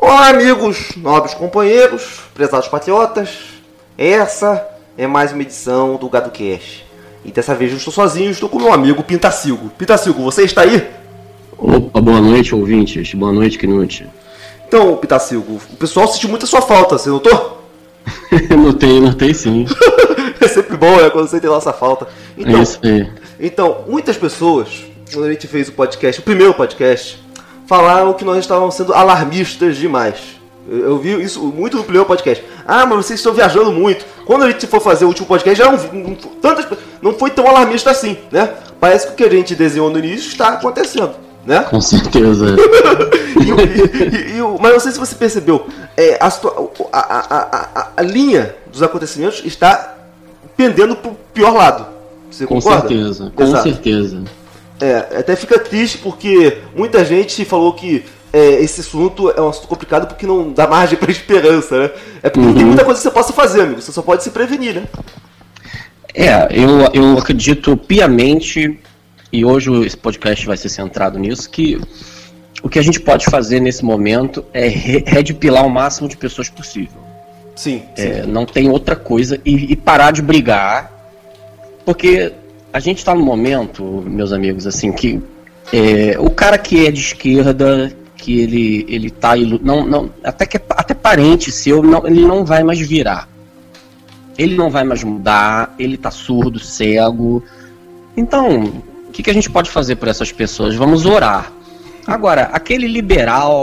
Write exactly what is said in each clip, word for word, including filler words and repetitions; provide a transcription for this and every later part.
Olá, amigos, nobres companheiros, prezados patriotas. Essa é mais uma edição do GadoCast. E dessa vez não estou sozinho, estou com meu amigo Pintacilgo. Pintacilgo, você está aí? Opa, boa noite, ouvintes. Boa noite, Knut. Então, Pintacilgo, o pessoal sentiu muito a sua falta, você notou? notei, notei sim. É sempre bom, né, quando você tem nossa falta. Então, é isso aí. Então, muitas pessoas, quando a gente fez o podcast, o primeiro podcast, falaram que nós estávamos sendo alarmistas demais. Eu, eu vi isso muito no primeiro podcast. Ah, mas vocês estão viajando muito. Quando a gente for fazer o último podcast, já não, não, tantas, não foi tão alarmista assim, né? Parece que o que a gente desenhou no início está acontecendo, né? Com certeza. e, e, e, e, mas não sei se você percebeu, é, a, a, a, a, a linha dos acontecimentos está pendendo para o pior lado. Você com concorda? certeza, com Exato. certeza. É, até fica triste porque muita gente falou que é, esse assunto é um assunto complicado porque não dá margem para esperança, né? É porque uhum. não tem muita coisa que você possa fazer, amigo. Você só pode se prevenir, né? É, eu, eu acredito piamente, e hoje esse podcast vai ser centrado nisso, que o que a gente pode fazer nesse momento é redipilar o máximo de pessoas possível. Sim. É, não tem outra coisa. E, e parar de brigar, porque a gente está num momento, meus amigos, assim, que é, o cara que é de esquerda, que ele, ele tá, não, não, até, que, até parente seu, não, ele não vai mais virar. Ele não vai mais mudar, ele tá surdo, cego. Então, o que, que a gente pode fazer por essas pessoas? Vamos orar. Agora, aquele liberal,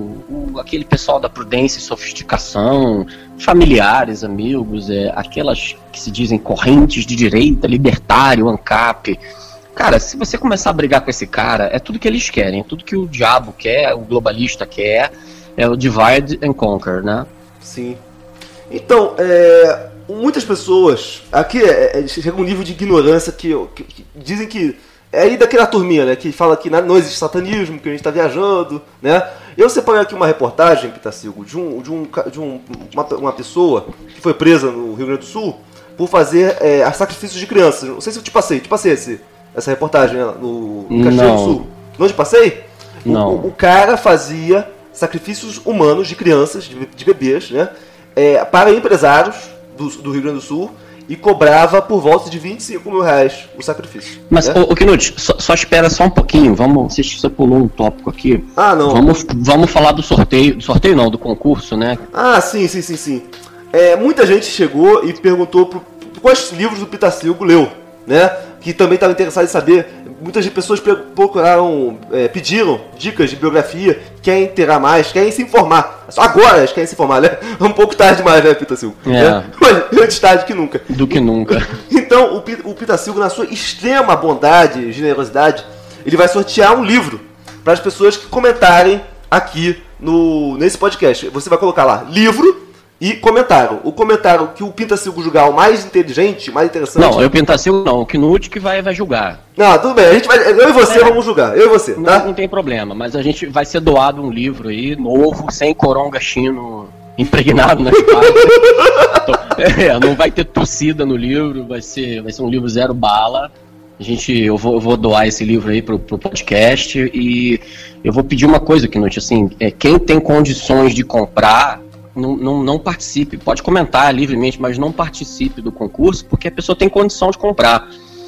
o, aquele pessoal da prudência e sofisticação, familiares, amigos, é, aquelas que se dizem correntes de direita, libertário, ANCAP. Cara, se você começar a brigar com esse cara, é tudo que eles querem, é tudo que o diabo quer, o globalista quer, é o divide and conquer, né? Sim. Então, é, muitas pessoas, aqui é, é, chega um nível de ignorância que, que, que dizem que é aí daquela turminha, né, que fala que não existe satanismo, que a gente está viajando, né? Eu separei aqui uma reportagem, Pitacilgo, de, um, de, um, de um, uma, uma pessoa que foi presa no Rio Grande do Sul por fazer é, sacrifícios de crianças. Não sei se eu te passei, te passei esse, essa reportagem né, no, no Caxias do Sul. Não te passei? Não. O, o cara fazia sacrifícios humanos de crianças, de, de bebês, né, é, para empresários do, do Rio Grande do Sul, e cobrava por volta de vinte e cinco mil reais o sacrifício. Mas, né? o Knut, só, só espera só um pouquinho. Vamos, você pulou um tópico aqui. Ah, não. Vamos, vamos falar do sorteio. Do sorteio não, do concurso, né? Ah, sim, sim, sim, sim. É, muita gente chegou e perguntou pro, pro, quais livros o Pitacilgo leu, né? Que também estava interessado em saber. Muitas pessoas procuraram, é, pediram dicas de biografia, querem inteirar mais, querem se informar. Agora eles querem se informar, né? É um pouco tarde demais, né, Pitacilgo? É. Né? Mas antes tarde que nunca. Do que nunca. Então, o, o Pitacilgo, na sua extrema bondade e generosidade, ele vai sortear um livro para as pessoas que comentarem aqui no, nesse podcast. Você vai colocar lá, livro e comentário. O comentário que o Pintacilgo julgar o mais inteligente, mais interessante... Não, eu Pintacilgo não, o Knut que vai, vai julgar. Não, tudo bem, a gente vai, eu e você é. vamos julgar, eu e você, tá? Não, não tem problema, mas a gente vai ser doado um livro aí, novo, sem coronga chino impregnado nas páginas. Então, é, não vai ter tossida no livro, vai ser, vai ser um livro zero bala. A gente, eu vou, eu vou doar esse livro aí pro, pro podcast e eu vou pedir uma coisa, Knut, assim, é, quem tem condições de comprar... Não, não, não participe, pode comentar livremente, mas não participe do concurso, porque a pessoa tem condição de comprar.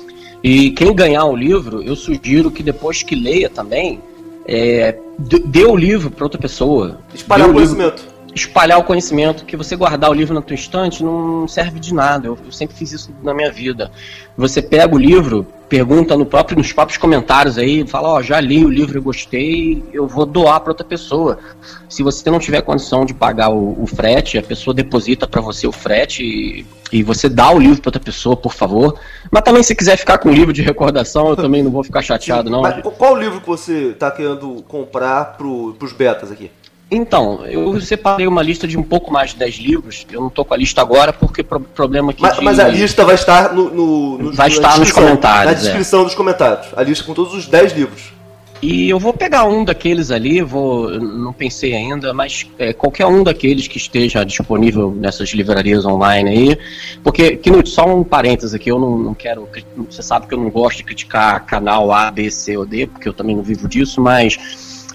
E quem ganhar o livro, eu sugiro que depois que leia também, é, dê o livro para outra pessoa. Espalhar o conhecimento. Livro, espalhar o conhecimento, que você guardar o livro na tua estante não serve de nada. Eu, eu sempre fiz isso na minha vida. Você pega o livro, pergunta no próprio, nos próprios comentários aí, fala, ó, oh, já li o livro e gostei, eu vou doar para outra pessoa. Se você não tiver condição de pagar o, o frete, a pessoa deposita para você o frete e, e você dá o livro para outra pessoa, por favor. Mas também se quiser ficar com o livro de recordação, eu também não vou ficar chateado, não. Mas qual o livro que você está querendo comprar para os betas aqui? Então, eu separei uma lista de um pouco mais de dez livros. Eu não tô com a lista agora porque o problema aqui mas, de... mas a lista vai estar no, no, no vai estar nos comentários. Na descrição é. dos comentários. A lista com todos os dez livros. E eu vou pegar um daqueles ali, vou, não pensei ainda, mas é, qualquer um daqueles que esteja disponível nessas livrarias online aí, porque, Knut, só um parênteses aqui, eu não, não quero, você sabe que eu não gosto de criticar canal A, B, C ou D, porque eu também não vivo disso, mas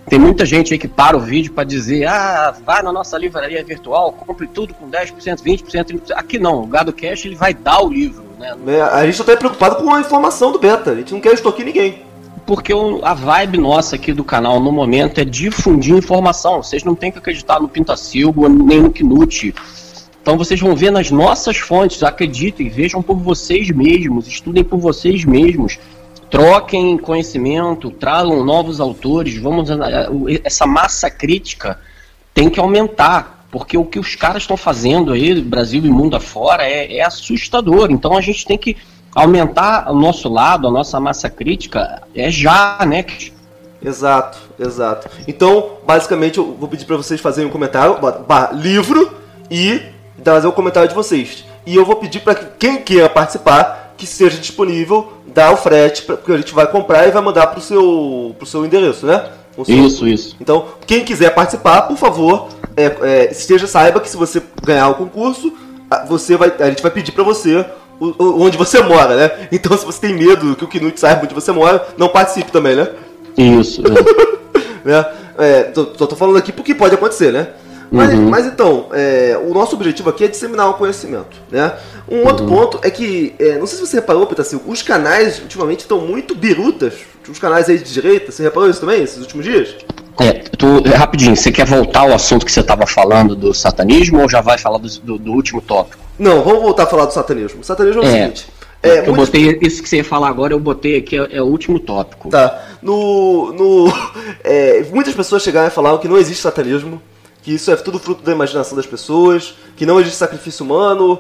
Tem muita gente aí que para o vídeo para dizer, ah, vai na nossa livraria virtual, compre tudo com dez por cento, vinte por cento, trinta por cento. Aqui não, o Gado Cash ele vai dar o livro, né? É, a gente só tá preocupado com a informação do beta, a gente não quer extorquir ninguém. Porque o, a vibe nossa aqui do canal no momento é difundir informação. Vocês não têm que acreditar no Pintacilgo nem no Knut. Então vocês vão ver nas nossas fontes, acreditem, vejam por vocês mesmos, estudem por vocês mesmos. Troquem conhecimento, tragam novos autores, vamos, essa massa crítica tem que aumentar, porque o que os caras estão fazendo aí, Brasil e mundo afora, é, é assustador. Então a gente tem que aumentar o nosso lado, a nossa massa crítica, é já, né? Exato, exato. Então, basicamente, eu vou pedir para vocês fazerem um comentário, bah, livro, e trazer o comentário de vocês. E eu vou pedir para que quem queira participar, que seja disponível, dar o frete, porque a gente vai comprar e vai mandar pro seu, pro seu endereço, né? Seu... Isso, isso. Então, quem quiser participar, por favor, é, é, esteja, saiba que se você ganhar o concurso, você vai, a gente vai pedir para você o, o, onde você mora, né? Então, se você tem medo que o Knut saiba onde você mora, não participe também, né? Isso. É. né? É, tô, tô falando aqui porque pode acontecer, né? Mas, uhum. mas então, é, o nosso objetivo aqui é disseminar o conhecimento, né? Um outro uhum. ponto é que, é, não sei se você reparou, Pintacilgo, os canais ultimamente estão muito birutas, os canais aí de direita, você reparou isso também, esses últimos dias? É, tu, rapidinho, você quer voltar ao assunto que você estava falando do satanismo ou já vai falar do, do, do último tópico? Não, vamos voltar a falar do satanismo. O satanismo é o é, seguinte... É, eu muitos... botei isso que você ia falar agora, eu botei aqui, é, é o último tópico. Tá, no... no é, muitas pessoas chegaram e falaram que não existe satanismo, que isso é tudo fruto da imaginação das pessoas, que não existe sacrifício humano,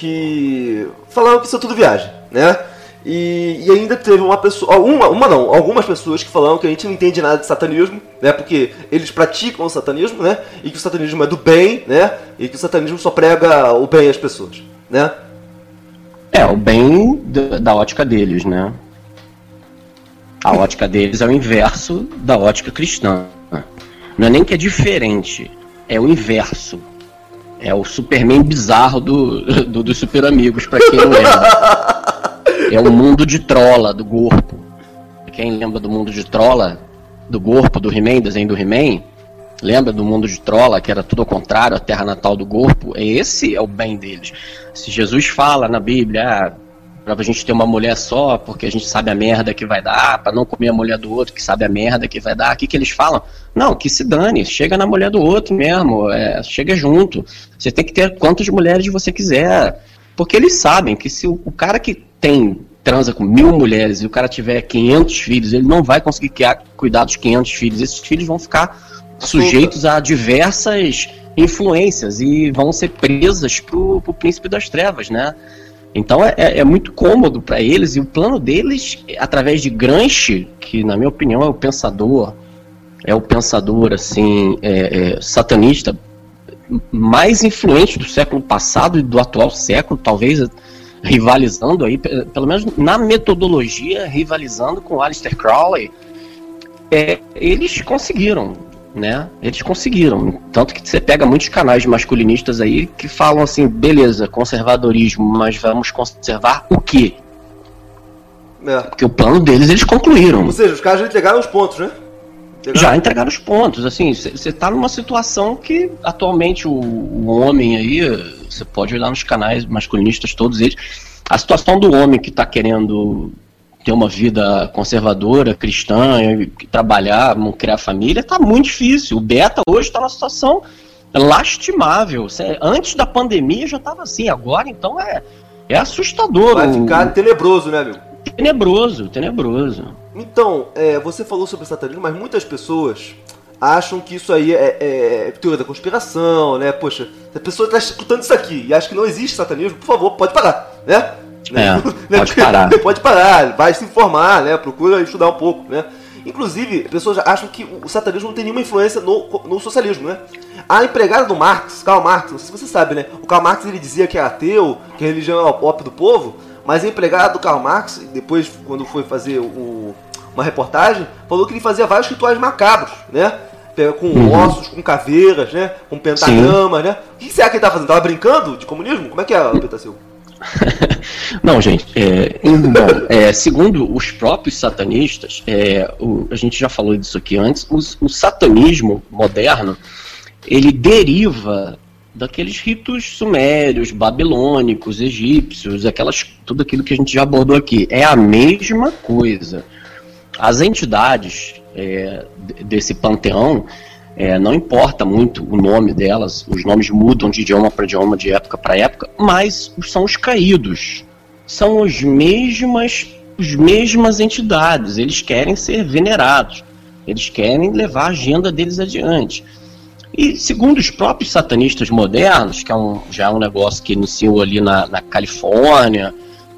que falaram que isso é tudo viagem, né? E, e ainda teve uma pessoa, uma, uma não, algumas pessoas que falaram que a gente não entende nada de satanismo, né? Porque eles praticam o satanismo, né? E que o satanismo é do bem, né? E que o satanismo só prega o bem às pessoas, né? É, o bem da, da ótica deles, né? A ótica deles é o inverso da ótica cristã. Não é nem que é diferente. É o inverso. É o Superman bizarro do, do, dos Super Amigos, pra quem não lembra. É o mundo de Trolla, do Gorpo. Quem lembra do mundo de Trolla, do Gorpo, do He-Man, desenho do He-Man? Lembra do mundo de Trolla, que era tudo ao contrário, a terra natal do Gorpo? Esse é o bem deles. Se Jesus fala na Bíblia, ah, pra gente ter uma mulher só, porque a gente sabe a merda que vai dar, pra não comer a mulher do outro, que sabe a merda que vai dar, o que, que eles falam? Não, que se dane, chega na mulher do outro mesmo, é, chega junto. Você tem que ter quantas mulheres você quiser, porque eles sabem que se o, o cara que tem, transa com mil mulheres e o cara tiver quinhentos filhos, ele não vai conseguir cuidar dos quinhentos filhos, esses filhos vão ficar sujeitos a diversas influências e vão ser presas pro, pro príncipe das trevas, né? Então é, é muito cômodo para eles, e o plano deles, através de Gramsci, que na minha opinião é o pensador, é o pensador assim, é, é, satanista mais influente do século passado e do atual século, talvez rivalizando aí, pelo menos na metodologia, rivalizando com Aleister Crowley. É, eles conseguiram, né? Eles conseguiram. Tanto que você pega muitos canais masculinistas aí que falam assim, beleza, conservadorismo, mas vamos conservar o quê? É. Porque o plano deles, eles concluíram. Ou seja, os caras já entregaram os pontos, né? Entregaram... Já entregaram os pontos. Assim, você tá numa situação que atualmente o, o homem aí, você pode olhar nos canais masculinistas, todos eles, a situação do homem que tá querendo ter uma vida conservadora, cristã, trabalhar, criar família, tá muito difícil. O Beta hoje está numa situação lastimável. Antes da pandemia já estava assim, agora então é, é assustador. Vai ficar tenebroso, né, meu? Tenebroso, tenebroso. Então, é, você falou sobre satanismo, mas muitas pessoas acham que isso aí é, é, é teoria da conspiração, né? Poxa, se a pessoa está escutando isso aqui e acha que não existe satanismo, por favor, pode parar, né? É, pode parar. Pode parar, vai se informar, né? Procura estudar um pouco, né? Inclusive, pessoas acham que o satanismo não tem nenhuma influência no, no socialismo, né? A empregada do Marx, Karl Marx, não sei se você sabe, né? O Karl Marx, ele dizia que era ateu, que a religião é o ópio do povo, mas a empregada do Karl Marx, depois, quando foi fazer o, uma reportagem, falou que ele fazia vários rituais macabros, né? Com uhum. ossos, com caveiras, né? Com pentagramas, Sim. né? O que será que ele estava fazendo? Tava brincando de comunismo? Como é que é, Pintacilgo? Não, gente, é, bom, é, segundo os próprios satanistas, é, o, a gente já falou disso aqui antes, os, o satanismo moderno, ele deriva daqueles ritos sumérios, babilônicos, egípcios, aquelas, tudo aquilo que a gente já abordou aqui. É a mesma coisa. As entidades é, desse panteão, é, não importa muito o nome delas, os nomes mudam de idioma para idioma, de época para época, mas são os caídos. São as mesmas, as mesmas entidades, eles querem ser venerados, eles querem levar a agenda deles adiante. E segundo os próprios satanistas modernos, que é um, já é um negócio que iniciou ali na, na Califórnia,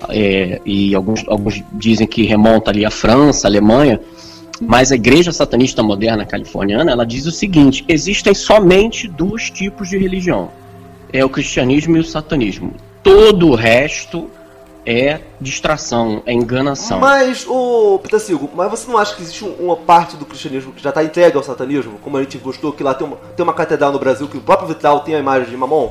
é, e alguns, alguns dizem que remonta ali à França, à Alemanha, mas a igreja satanista moderna californiana, ela diz o seguinte: existem somente dois tipos de religião, é o cristianismo e o satanismo. Todo o resto é distração, é enganação. Mas, ô Pitacilgo, mas você não acha que existe um, uma parte do cristianismo que já está entregue ao satanismo? Como a gente gostou, que lá tem uma, tem uma catedral no Brasil que o próprio vitral tem a imagem de Mamon?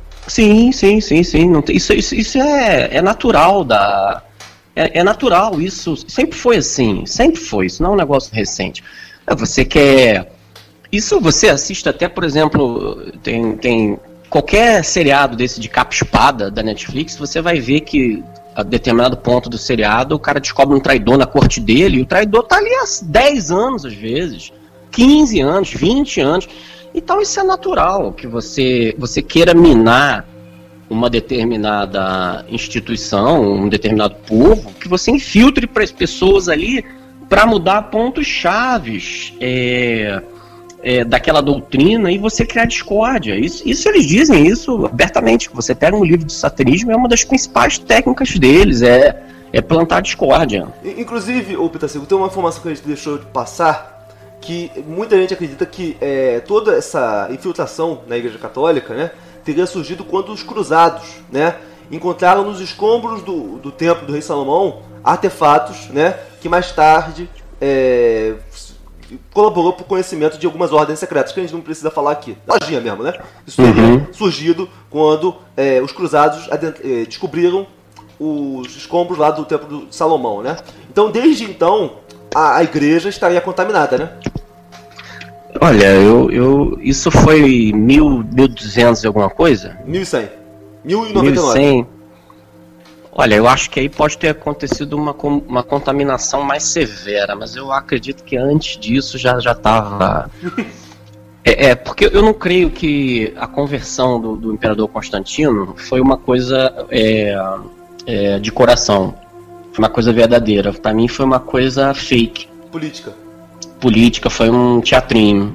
Sim, sim, sim, sim. Não tem, isso isso, isso é, é natural da... É, é natural, isso sempre foi assim, sempre foi, isso não é um negócio recente. Você quer... Isso você assiste até, por exemplo, tem, tem qualquer seriado desse de capa-espada da Netflix, você vai ver que a determinado ponto do seriado o cara descobre um traidor na corte dele, e o traidor tá ali há dez anos às vezes, quinze anos, vinte anos. Então isso é natural, que você, você queira minar uma determinada instituição, um determinado povo, que você infiltre para as pessoas ali para mudar pontos chaves é, é, daquela doutrina e você criar discórdia. Isso, isso eles dizem isso abertamente. Você pega um livro de satanismo, é uma das principais técnicas deles, é, é plantar discórdia. Inclusive, ô Pitacilgo, tem uma informação que a gente deixou de passar, que muita gente acredita que é, toda essa infiltração na Igreja Católica, né, teria surgido quando os cruzados, né, encontraram nos escombros do, do templo do rei Salomão artefatos, né, que mais tarde é, colaborou para o conhecimento de algumas ordens secretas, que a gente não precisa falar aqui. Lojinha mesmo, né? Isso teria uhum. surgido quando é, os cruzados é, descobriram os escombros lá do templo de Salomão, né? Então, desde então, a, a igreja estaria contaminada, né? Olha, eu, eu, isso foi mil, mil e duzentos e alguma coisa? mil e cem. mil e noventa e nove. mil e cem. Olha, eu acho que aí pode ter acontecido uma, uma contaminação mais severa, mas eu acredito que antes disso já já estava... é, é, porque eu não creio que a conversão do, do imperador Constantino foi uma coisa é, é, de coração, foi uma coisa verdadeira. Para mim foi uma coisa fake. Política. Política, foi um teatrinho.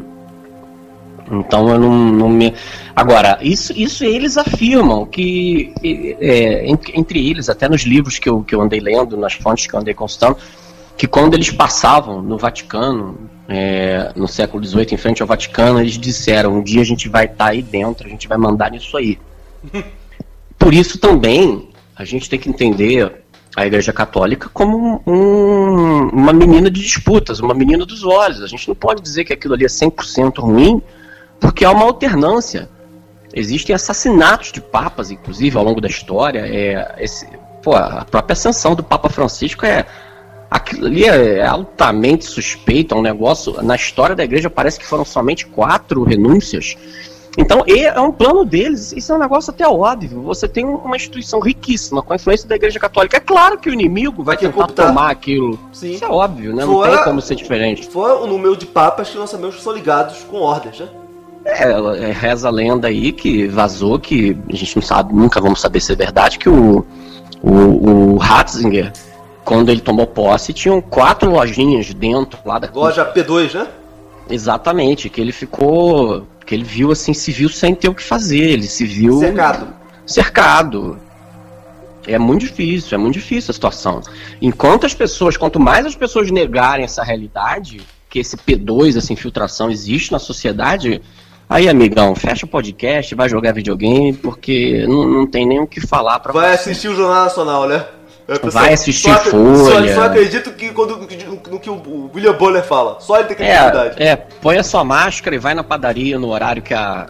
Então eu não, não me... Agora, isso, isso eles afirmam que é, entre, entre eles, até nos livros que eu, que eu andei lendo, nas fontes que eu andei consultando, que quando eles passavam no Vaticano, é, no século dezoito, em frente ao Vaticano, eles disseram: um dia a gente vai estar aí dentro, a gente vai mandar nisso aí. Por isso também a gente tem que entender a Igreja Católica como um, uma menina de disputas, uma menina dos olhos. A gente não pode dizer que aquilo ali é cem por cento ruim, porque há uma alternância. Existem assassinatos de papas, inclusive, ao longo da história. É, esse, pô, a própria ascensão do Papa Francisco é... Aquilo ali é altamente suspeito, é um negócio... Na história da igreja parece que foram somente quatro renúncias. Então, é um plano deles, isso é um negócio até óbvio. Você tem uma instituição riquíssima com a influência da Igreja Católica. É claro que o inimigo vai tentar computar. tomar aquilo. Sim. Isso é óbvio, né? Fora, não tem como ser diferente. Fora o número de papas que nós sabemos que são ligados com ordens, né? É, reza a lenda aí que vazou, que a gente não sabe, nunca vamos saber se é verdade, que o, o, o Ratzinger, quando ele tomou posse, tinham quatro lojinhas dentro lá da... Loja P dois, né? Exatamente, que ele ficou... que ele viu assim, se viu sem ter o que fazer, ele se viu... Cercado. Cercado. É muito difícil, é muito difícil a situação. Enquanto as pessoas, quanto mais as pessoas negarem essa realidade, que esse P dois, essa infiltração existe na sociedade, aí, amigão, fecha o podcast, vai jogar videogame, porque não, não tem nem o que falar pra Vai você. assistir o Jornal Nacional, né? Vai assistir só, Folha. Só, só acredito que quando, no que o William Bonner fala. Só ele tem credibilidade. É, é, põe a sua máscara e vai na padaria no horário que, a, que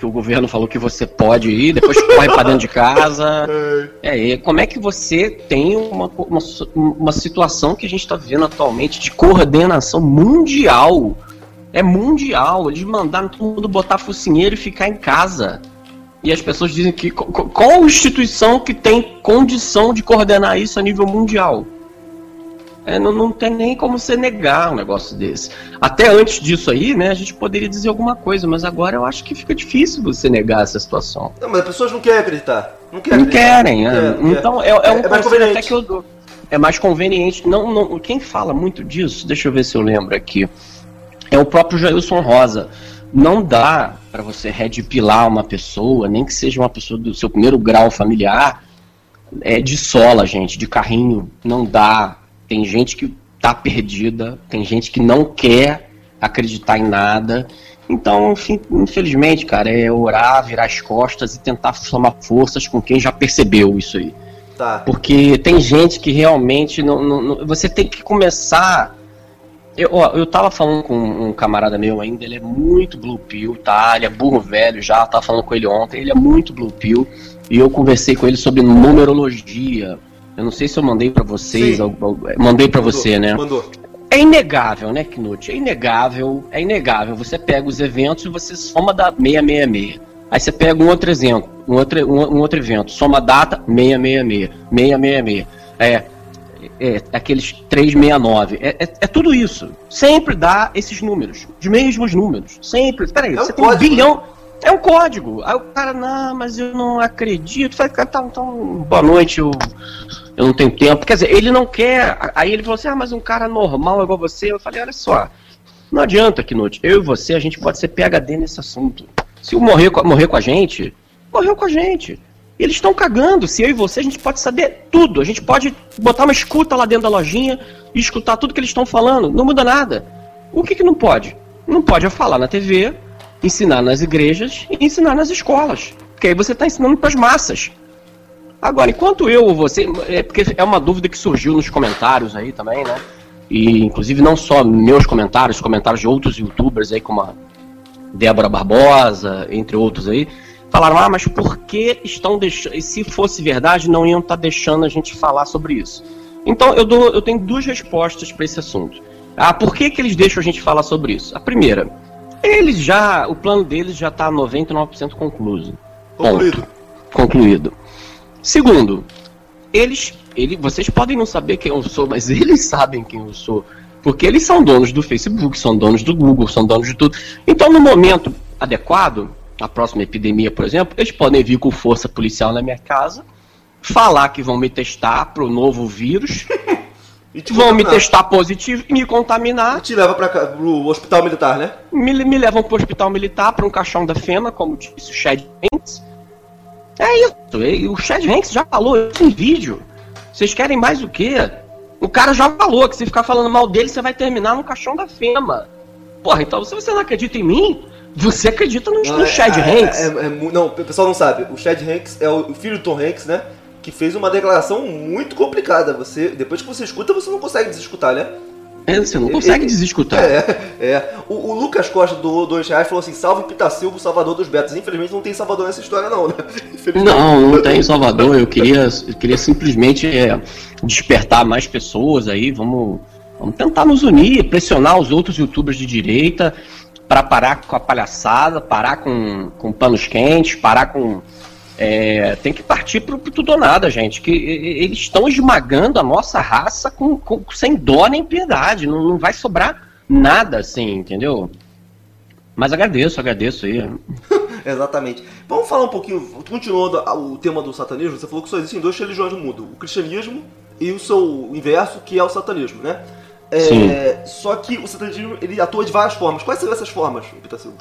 que o governo falou que você pode ir, depois corre pra dentro de casa. É, e como é que você tem uma, uma, uma situação que a gente está vivendo atualmente de coordenação mundial? É mundial, eles mandaram todo mundo botar focinheiro e ficar em casa. E as pessoas dizem que qual instituição que tem condição de coordenar isso a nível mundial? É, não, não tem nem como você negar um negócio desse. Até antes disso aí, né, a gente poderia dizer alguma coisa, mas agora eu acho que fica difícil você negar essa situação. Não, mas as pessoas não querem acreditar. Não, querem não acreditar. querem, não né? quer, não Então quer. é, é um é mais conselho até que eu dou. É mais conveniente. Não, não, quem fala muito disso, deixa eu ver se eu lembro aqui, é o próprio Jailson Rosa. Não dá para você redpilar uma pessoa, nem que seja uma pessoa do seu primeiro grau familiar, é, de sola, gente, de carrinho. Não dá. Tem gente que tá perdida, tem gente que não quer acreditar em nada. Então, enfim, infelizmente, cara, é orar, virar as costas e tentar somar forças com quem já percebeu isso aí. Tá. Porque tem gente que realmente não, não, não, você tem que começar. Eu, ó, eu tava falando com um camarada meu ainda, ele é muito blue pill, tá? Ele é burro velho já, tava falando com ele ontem, ele é muito blue pill. E eu conversei com ele sobre numerologia. Eu não sei se eu mandei pra vocês, eu, eu, mandei pra mandou, você, né? Mandou. É inegável, né, Knut? É inegável, é inegável. Você pega os eventos e você soma da seiscentos e sessenta e seis. Aí você pega um outro exemplo, um outro, um, um outro evento, soma a data, seiscentos e sessenta e seis, seiscentos e sessenta e seis. É, é aqueles trezentos e sessenta e nove. É, é, é tudo isso. Sempre dá esses números, os mesmos números. Sempre. Peraí, é você um tem um código, bilhão. Né? É um código. Aí o cara, não, mas eu não acredito. Fala, então, então, boa noite, eu, eu não tenho tempo. Quer dizer, ele não quer. Aí ele falou assim, ah, mas um cara normal igual você. Eu falei, olha só, não adianta, Knut. Eu e você, a gente pode ser P H D nesse assunto. Se o morrer, morrer com a gente, morreu com a gente. Eles estão cagando. Se eu e você, a gente pode saber tudo. A gente pode botar uma escuta lá dentro da lojinha e escutar tudo que eles estão falando. Não muda nada. O que que não pode? Não pode é falar na T V, ensinar nas igrejas e ensinar nas escolas. Porque aí você está ensinando para as massas. Agora, enquanto eu ou você... É porque é uma dúvida que surgiu nos comentários aí também, né? E, inclusive, não só meus comentários, comentários de outros youtubers aí, como a Débora Barbosa, entre outros aí, falaram, ah, mas por que estão deixando... Se fosse verdade, não iam estar deixando a gente falar sobre isso. Então, eu, dou, eu tenho duas respostas para esse assunto. Ah, por que que eles deixam a gente falar sobre isso? A primeira... Eles já, o plano deles já está noventa e nove por cento concluído. Concluído. Ponto. Concluído. Segundo, eles, ele, vocês podem não saber quem eu sou, mas eles sabem quem eu sou. Porque eles são donos do Facebook, são donos do Google, são donos de tudo. Então, no momento adequado, a próxima epidemia, por exemplo, eles podem vir com força policial na minha casa, falar que vão me testar para o novo vírus... E vão me testar positivo e me contaminar. E te leva para o hospital militar, né? Me, me levam para o hospital militar, para um caixão da FEMA, como disse o Chad Hanks. É isso. O Chad Hanks já falou isso em vídeo. Vocês querem mais o quê? O cara já falou que se ficar falando mal dele, você vai terminar no caixão da FEMA. Porra, então se você não acredita em mim, você acredita no, não, no Chad é, Hanks. É, é, é, não, o pessoal não sabe. O Chad Hanks é o filho do Tom Hanks, né? Que fez uma declaração muito complicada. Você, depois que você escuta, você não consegue desescutar, né? É, você não consegue ele, desescutar. É, é. O, o Lucas Costa do dois reais falou assim, salve Pitacilgo, Salvador dos Betos. Infelizmente não tem Salvador nessa história não, né? Não, não tem Salvador. Eu queria, eu queria simplesmente é, despertar mais pessoas aí. Vamos, vamos tentar nos unir, pressionar os outros youtubers de direita para parar com a palhaçada, parar com, com panos quentes, parar com... É, tem que partir pro, pro tudo ou nada, gente. Que eles estão esmagando a nossa raça com, com, sem dó nem piedade. Não, não vai sobrar nada assim, entendeu? Mas agradeço, agradeço aí. Exatamente. Vamos falar um pouquinho, continuando o tema do satanismo. Você falou que só existem dois religiões no mundo: o cristianismo e o seu inverso, que é o satanismo, né? É, Sim. Só que o satanismo ele atua de várias formas. Quais são essas formas, Pitacilgo?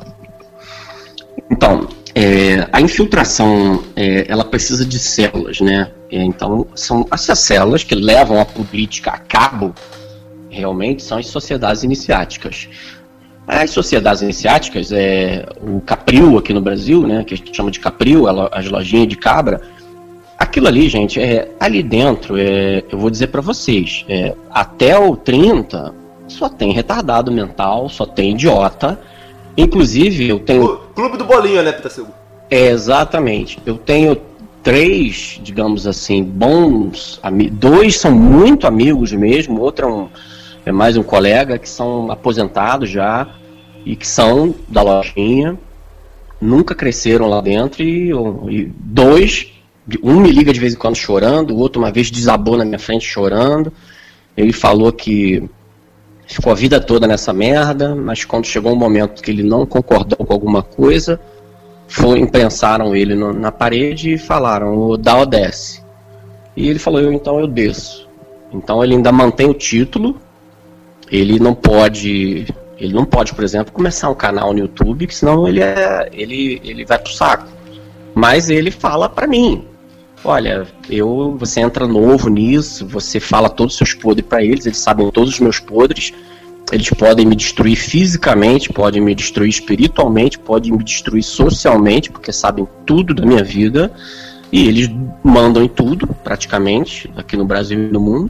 Então, é, a infiltração, é, ela precisa de células, né? É, então, são essas células que levam a política a cabo, realmente, são as sociedades iniciáticas. As sociedades iniciáticas, é, o Capril aqui no Brasil, né, que a gente chama de Capril, as lojinhas de cabra, aquilo ali, gente, é, ali dentro, é, eu vou dizer para vocês, é, até o trinta, só tem retardado mental, só tem idiota. Inclusive, eu tenho... Clube do Bolinha, né, Pitacilgo? É, exatamente. Eu tenho três, digamos assim, bons amigos. Dois são muito amigos mesmo, outro é, um, é mais um colega, que são aposentados já e que são da lojinha. Nunca cresceram lá dentro e, e dois, um me liga de vez em quando chorando, o outro uma vez desabou na minha frente chorando. Ele falou que ficou a vida toda nessa merda, mas quando chegou um momento que ele não concordou com alguma coisa, foi, imprensaram ele no, na parede e falaram, dá ou desce. E ele falou, eu, então eu desço. Então ele ainda mantém o título, ele não pode... Ele não pode, por exemplo, começar um canal no YouTube, que senão ele, é, ele, ele vai pro saco. Mas ele fala pra mim, olha, eu, você entra novo nisso, você fala todos os seus podres pra eles, eles sabem todos os meus podres, eles podem me destruir fisicamente, podem me destruir espiritualmente, podem me destruir socialmente, porque sabem tudo da minha vida, e eles mandam em tudo, praticamente, aqui no Brasil e no mundo.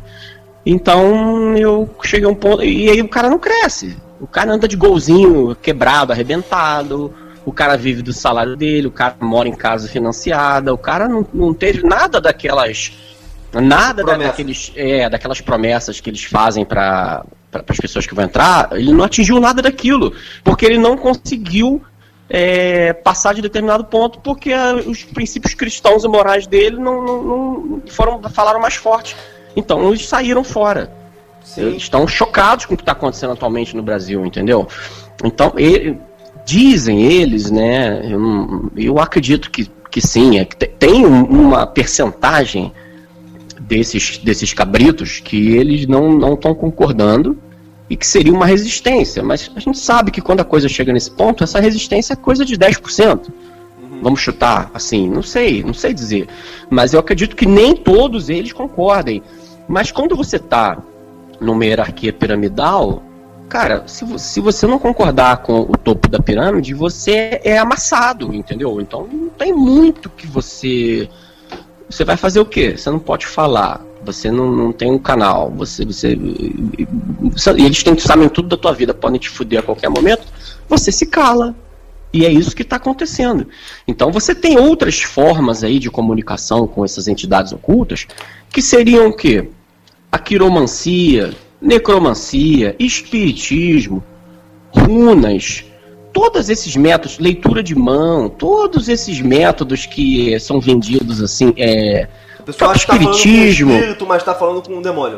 Então eu cheguei a um ponto, e aí o cara não cresce. O cara anda de golzinho quebrado, arrebentado, o cara vive do salário dele, o cara mora em casa financiada, o cara não, não teve nada daquelas nada da, daqueles, é, daquelas promessas que eles fazem para as pessoas que vão entrar, ele não atingiu nada daquilo, porque ele não conseguiu é, passar de determinado ponto, porque a, os princípios cristãos e morais dele não, não, não foram, falaram mais forte. Então eles saíram fora. Eles estão chocados com o que está acontecendo atualmente no Brasil, entendeu? Então, ele, dizem eles, né? Eu, eu acredito que, que sim, é que tem uma percentagem desses, desses cabritos que eles não estão concordando e que seria uma resistência. Mas a gente sabe que quando a coisa chega nesse ponto, essa resistência é coisa de dez por cento. Uhum. Vamos chutar assim, não sei, não sei dizer. Mas eu acredito que nem todos eles concordem. Mas quando você está numa hierarquia piramidal, cara, se, se você não concordar com o topo da pirâmide, você é amassado, entendeu? Então não tem muito que você... Você vai fazer o quê? Você não pode falar, você não, não tem um canal, você... você eles têm, sabem tudo da tua vida, podem te fuder a qualquer momento, você se cala. E é isso que está acontecendo. Então você tem outras formas aí de comunicação com essas entidades ocultas, que seriam o quê? A quiromancia, necromancia, espiritismo, runas, todos esses métodos, leitura de mão, todos esses métodos que são vendidos assim, é, o pessoal acha que tá falando com um espírito, mas está falando com um demônio.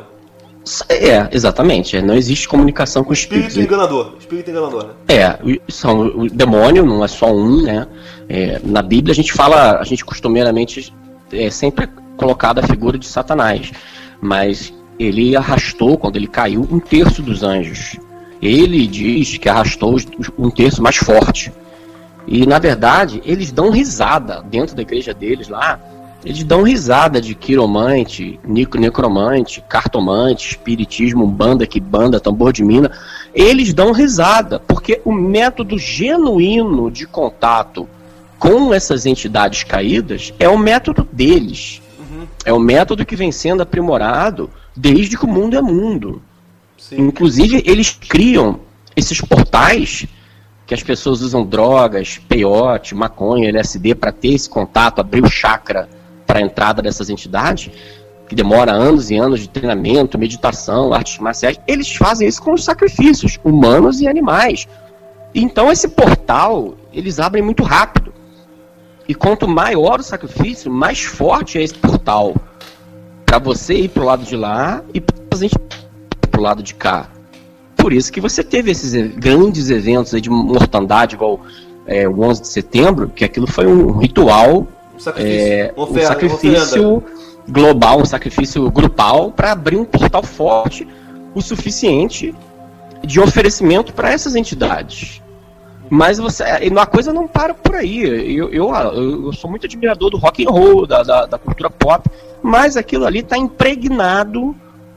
É, exatamente, não existe comunicação com espíritos. Espírito enganador, espírito enganador, né? É, são, o demônio não é só um, né? É, na Bíblia a gente fala, a gente costumeiramente é sempre colocada a figura de Satanás, mas ele arrastou, quando ele caiu, um terço dos anjos. Ele diz que arrastou um terço mais forte. E, na verdade, eles dão risada dentro da igreja deles lá. Eles dão risada de quiromante, necromante, cartomante, espiritismo, umbanda, quibanda, tambor de mina. Eles dão risada, porque o método genuíno de contato com essas entidades caídas é o método deles. Uhum. É o método que vem sendo aprimorado desde que o mundo é mundo. Sim. Inclusive, eles criam esses portais que as pessoas usam drogas, peiote, maconha, L S D para ter esse contato, abrir o chakra para a entrada dessas entidades, que demora anos e anos de treinamento, meditação, artes marciais. Eles fazem isso com os sacrifícios humanos e animais. Então esse portal, eles abrem muito rápido. E quanto maior o sacrifício, mais forte é esse portal para você ir pro lado de lá e para gente pro lado de cá. Por isso que você teve esses grandes eventos aí de mortandade, igual é, o onze de setembro, que aquilo foi um ritual, um sacrifício, é, um sacrifício global, um sacrifício grupal para abrir um portal forte o suficiente de oferecimento para essas entidades. Mas você, a coisa não para por aí. Eu, eu, eu sou muito admirador do rock and roll, da, da, da cultura pop, mas aquilo ali está impregnado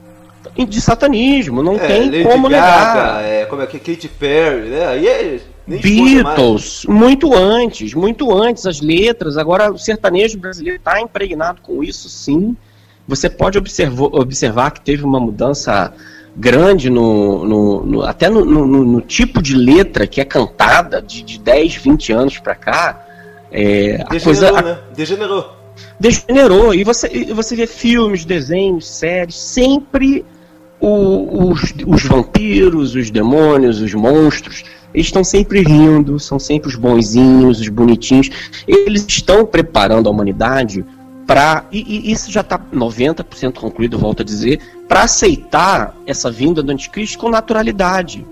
de satanismo, não é, tem Lady como Gaga, negar. É, como é que Katy Perry, né? Aí é, Beatles, muito antes, muito antes, as letras. Agora o sertanejo brasileiro está impregnado com isso, sim. Você pode observar, observar que teve uma mudança grande no, no, no até no, no, no tipo de letra que é cantada de, de dez, vinte anos pra cá. É, a Degenerou, coisa, né? Degenerou. Degenerou. E você, e você vê filmes, desenhos, séries, sempre o, os, os vampiros, os demônios, os monstros, eles estão sempre rindo, são sempre os bonzinhos, os bonitinhos. Eles estão preparando a humanidade para, e, e isso já está noventa por cento concluído, volto a dizer, para aceitar essa vinda do anticristo com naturalidade.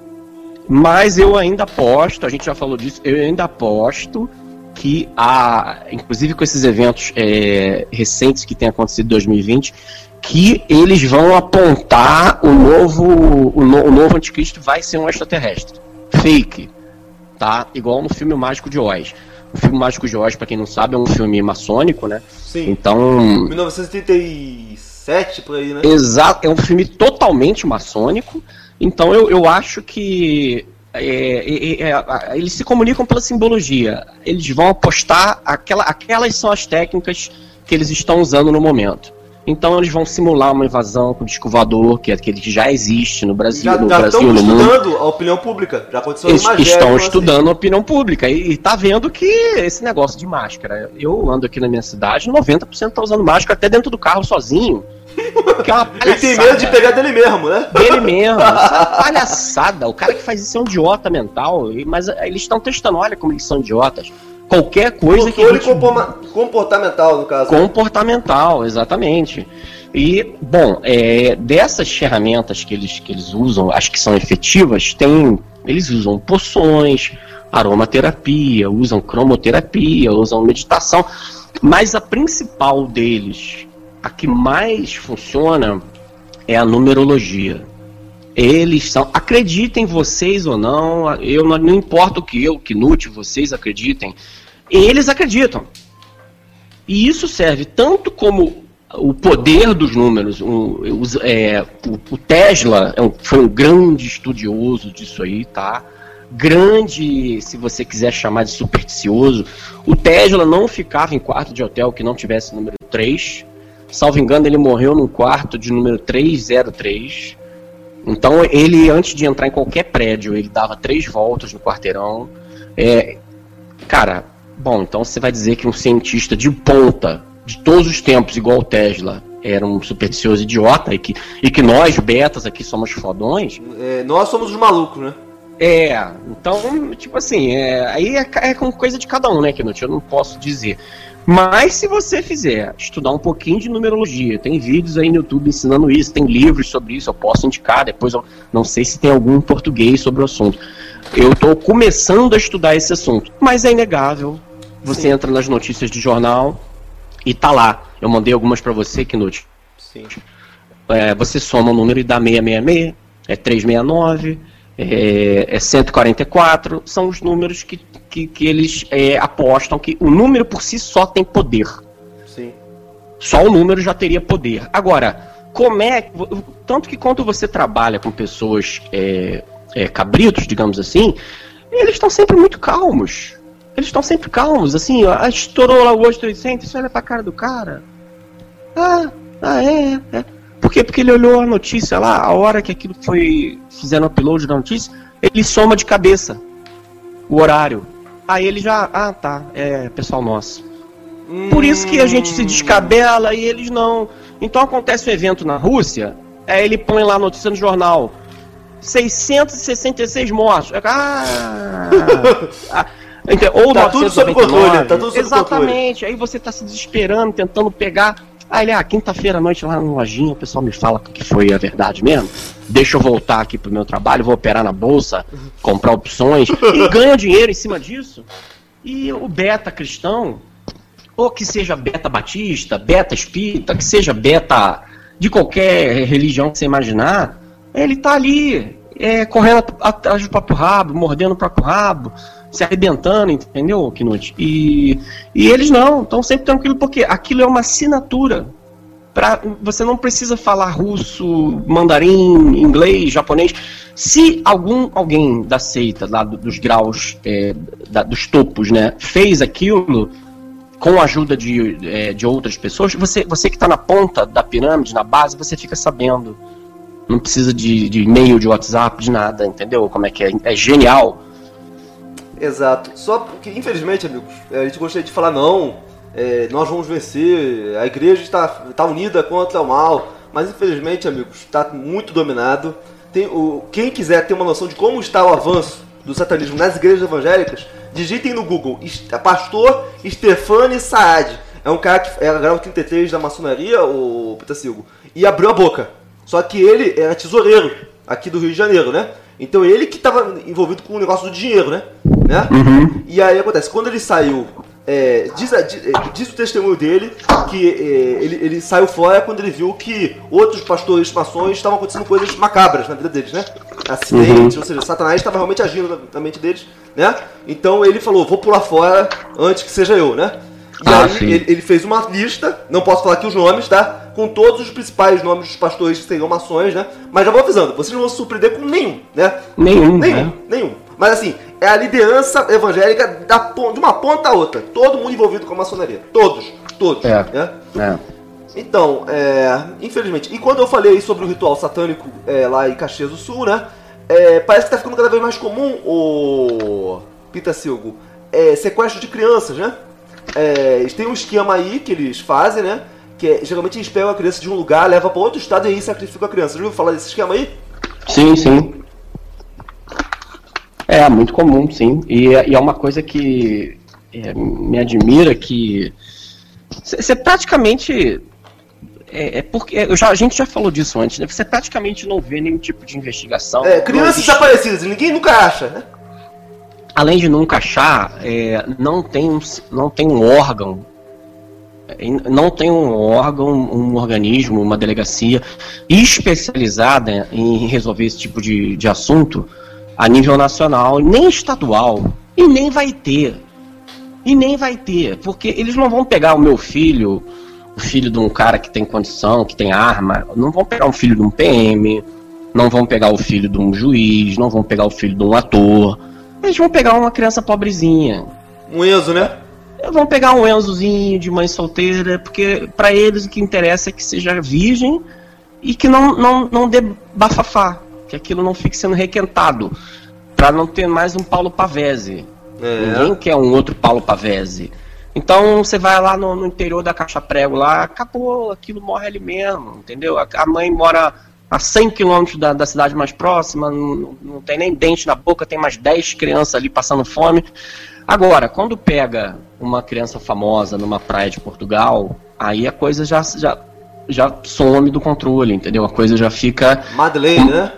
Mas eu ainda aposto, a gente já falou disso, eu ainda aposto que há, inclusive com esses eventos é, recentes que têm acontecido em dois mil e vinte, que eles vão apontar o novo, o, no, o novo anticristo vai ser um extraterrestre. Fake, tá? Igual no filme Mágico de Oz. O filme Mágico de Oz, pra quem não sabe, é um filme maçônico, né? Sim. Então... mil novecentos e trinta e sete, por aí, né? Exato, é um filme totalmente maçônico. Então eu, eu acho que é, é, é, é, eles se comunicam pela simbologia. Eles vão apostar, aquela, aquelas são as técnicas que eles estão usando no momento. Então eles vão simular uma invasão com o disco voador, que é aquele que já existe no Brasil, já, no já Brasil, estão no mundo. estudando a opinião pública. Já aconteceu Eles em Magé, estão então, estudando assim. a opinião pública e, e tá vendo que esse negócio de máscara. Eu ando aqui na minha cidade, noventa por cento tá usando máscara até dentro do carro sozinho. Que é uma palhaçada. Ele tem medo de pegar dele mesmo, né? Dele mesmo. Isso é uma palhaçada. O cara que faz isso é um idiota mental. e- Mas eles estão testando, olha como eles são idiotas. Qualquer coisa que. a Controle gente- compoma- comportamental, no caso. Comportamental, exatamente. E, bom, é, dessas ferramentas que eles, que eles usam, as que são efetivas, tem, eles usam poções, aromaterapia, usam cromoterapia, usam meditação, mas a principal deles, a que mais funciona, é a numerologia. Eles são, acreditem vocês ou não, eu não, não importa o que eu, que Knut, vocês acreditem, eles acreditam. E isso serve tanto como o poder dos números. O, os- é, o, o Tesla é um- foi um grande estudioso disso aí, tá? Grande, se você quiser chamar de supersticioso. O Tesla não ficava em quarto de hotel que não tivesse número três. Salvo engano, ele morreu num quarto de número trezentos e três. Então, ele, antes de entrar em qualquer prédio, ele dava três voltas no quarteirão. É, cara, bom, então você vai dizer que um cientista de ponta, de todos os tempos, igual o Tesla, era um supersticioso idiota, e que, e que nós, betas, aqui somos fodões. É, nós somos os malucos, né? É, então, tipo assim, é, aí é, ca- é com coisa de cada um, né, Knut? Eu não posso dizer. Mas se você fizer, estudar um pouquinho de numerologia, tem vídeos aí no YouTube ensinando isso, tem livros sobre isso, eu posso indicar, depois eu não sei se tem algum em português sobre o assunto. Eu estou começando a estudar esse assunto, mas é inegável. Você Sim. entra nas notícias de jornal e tá lá. Eu mandei algumas para você, Knut. Sim. É, você soma o número e dá seiscentos e sessenta e seis, é trezentos e sessenta e nove, é, é cento e quarenta e quatro, são os números que, que, que eles é, apostam que o número por si só tem poder. Sim. Só o número já teria poder. Agora, como é que, tanto que quando você trabalha com pessoas é, é, cabritos, digamos assim, eles estão sempre muito calmos. Eles estão sempre calmos, assim, ó, ah, estourou lá o oito oitocentos, você olha pra cara do cara. Ah, ah é, é. Por quê? Porque ele olhou a notícia lá, a hora que aquilo foi, fizeram upload da notícia, ele soma de cabeça o horário. Aí ele já, ah tá, é pessoal nosso. Por isso que a gente se descabela e eles não. Então acontece um evento na Rússia, aí ele põe lá a notícia no jornal. seiscentos e sessenta e seis mortos. Ah, ah, então, ou Tá tudo sob controle, tá tudo sob exatamente. Aí você tá se desesperando, tentando pegar. Aí ele, ah, quinta-feira à noite lá na lojinha, o pessoal me fala que foi a verdade mesmo. Deixa eu voltar aqui pro meu trabalho, vou operar na bolsa, comprar opções e ganha dinheiro em cima disso. E o beta cristão, ou que seja beta batista, beta espírita, que seja beta de qualquer religião que você imaginar, ele tá ali, é, correndo atrás do próprio rabo, mordendo o próprio rabo, se arrebentando, entendeu, Knut? E, e eles não, estão sempre tranquilos, porque aquilo é uma assinatura. Pra, você não precisa falar russo, mandarim, inglês, japonês. Se algum alguém da seita, lá do- dos graus, é, da- dos topos, né, fez aquilo com a ajuda de, é, de outras pessoas, você, você que está na ponta da pirâmide, na base, você fica sabendo. Não precisa de, de e-mail, de WhatsApp, de nada, entendeu? Como é que é? É genial. Exato. Só porque, infelizmente, amigos, a gente gostaria de falar, não, é, nós vamos vencer, a igreja está, está unida contra o mal, mas infelizmente, amigos, está muito dominado. Tem, o, quem quiser ter uma noção de como está o avanço do satanismo nas igrejas evangélicas, digitem no Google, pastor Stefani Saad. É um cara que era grau trinta e três da maçonaria, o Pitacilgo, e abriu a boca. Só que ele era tesoureiro aqui do Rio de Janeiro, né? Então ele que estava envolvido com o negócio do dinheiro, né? né? Uhum. E aí acontece, quando ele saiu, é, diz, diz, diz o testemunho dele que é, ele, ele saiu fora quando ele viu que outros pastores maçons estavam acontecendo coisas macabras na vida deles, né? Acidentes, uhum. ou seja, Satanás estava realmente agindo na, na mente deles, né? Então ele falou, vou pular fora antes que seja eu, né? E ah, aí ele, ele fez uma lista, não posso falar aqui os nomes, tá? Com todos os principais nomes dos pastores que seriam maçons, né? Mas já vou avisando, vocês não vão se surpreender com nenhum, né? Nenhum, Nenhum, né? nenhum. Mas assim, é a liderança evangélica da, de uma ponta a outra. Todo mundo envolvido com a maçonaria. Todos, todos. É, né? é. Então, é, infelizmente. E quando eu falei sobre o ritual satânico é, lá em Caxias do Sul, né? É, parece que tá ficando cada vez mais comum o Pitacilgo, é, sequestro de crianças, né? É, eles têm um esquema aí que eles fazem, né? Que é, geralmente eles pegam a criança de um lugar, levam para outro estado e aí sacrificam a criança. Já ouviu falar desse esquema aí? Sim, sim. É, muito comum, sim. E, e é uma coisa que é, me admira que você praticamente... É, é porque eu já, a gente já falou disso antes, né? Você praticamente não vê nenhum tipo de investigação. É, crianças desaparecidas, ninguém nunca acha, né? Além de nunca achar, é, não, tem um, não tem um órgão, não tem um órgão, um organismo, uma delegacia especializada em resolver esse tipo de, de assunto a nível nacional, nem estadual, e nem vai ter. E nem vai ter, porque eles não vão pegar o meu filho, o filho de um cara que tem condição, que tem arma, não vão pegar o filho de um P M, não vão pegar o filho de um juiz, não vão pegar o filho de um ator. Eles vão pegar uma criança pobrezinha. Um Enzo, né? Vão pegar um Enzozinho de mãe solteira, porque pra eles o que interessa é que seja virgem e que não, não, não dê bafafá, que aquilo não fique sendo requentado, pra não ter mais um Paulo Pavese. É. Ninguém quer um outro Paulo Pavese. Então você vai lá no, no interior da Caixa Prego, lá, acabou, aquilo morre ali mesmo, entendeu? A, a mãe mora a cem quilômetros da, da cidade mais próxima, não, não tem nem dente na boca, tem mais dez crianças ali passando fome. Agora, quando pega uma criança famosa numa praia de Portugal, aí a coisa já, já, já some do controle, entendeu? A coisa já fica... Madeleine, né?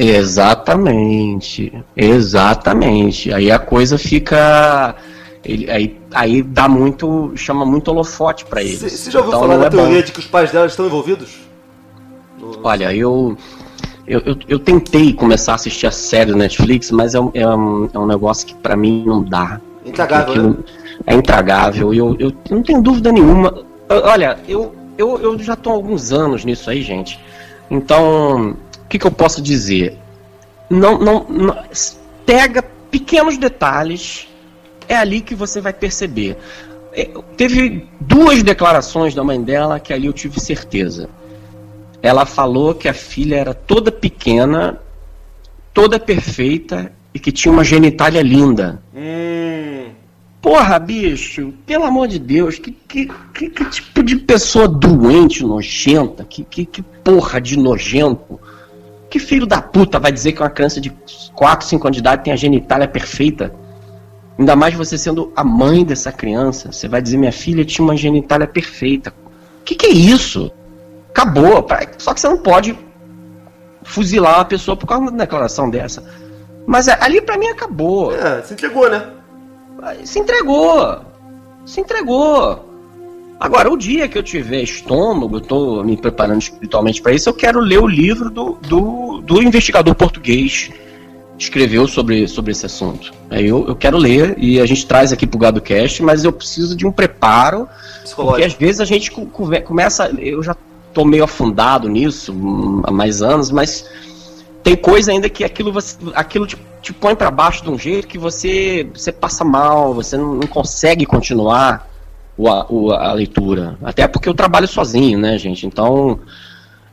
Exatamente, exatamente. Aí a coisa fica... Ele, aí, aí dá muito, chama muito holofote pra eles. Você já ouviu então, falar da é teoria bom. de que os pais dela estão envolvidos? Olha, eu, eu, eu, eu tentei começar a assistir a série do Netflix, mas é um, é um, é um negócio que pra mim não dá. Intragável, aquilo, né? É intragável, e eu, eu não tenho dúvida nenhuma. Olha, eu, eu, eu já tô há alguns anos nisso aí, gente. Então, o que, que eu posso dizer? Não, não, não, pega pequenos detalhes, é ali que você vai perceber. É, teve duas declarações da mãe dela que ali eu tive certeza. Ela falou que a filha era toda pequena, toda perfeita e que tinha uma genitália linda. Hum. Porra, bicho, pelo amor de Deus, que, que, que, que tipo de pessoa doente, nojenta, que, que, que porra de nojento. Que filho da puta vai dizer que uma criança de quatro, cinco anos de idade tem a genitália perfeita? Ainda mais você sendo a mãe dessa criança, você vai dizer, minha filha tinha uma genitália perfeita. Que que é isso? Acabou, só que você não pode fuzilar uma pessoa por causa de uma declaração dessa. Mas ali pra mim acabou. É, se entregou, né? Se entregou. Se entregou. Agora, o dia que eu tiver estômago, eu tô me preparando espiritualmente pra isso, eu quero ler o livro do, do, do investigador português que escreveu sobre, sobre esse assunto. Aí eu, eu quero ler e a gente traz aqui pro GadoCast, mas eu preciso de um preparo, porque às vezes a gente começa... Eu já tô meio afundado nisso há mais anos, mas tem coisa ainda que aquilo, você, aquilo te, te põe para baixo de um jeito que você, você passa mal, você não, não consegue continuar o, a, o, a leitura. Até porque eu trabalho sozinho, né, gente? Então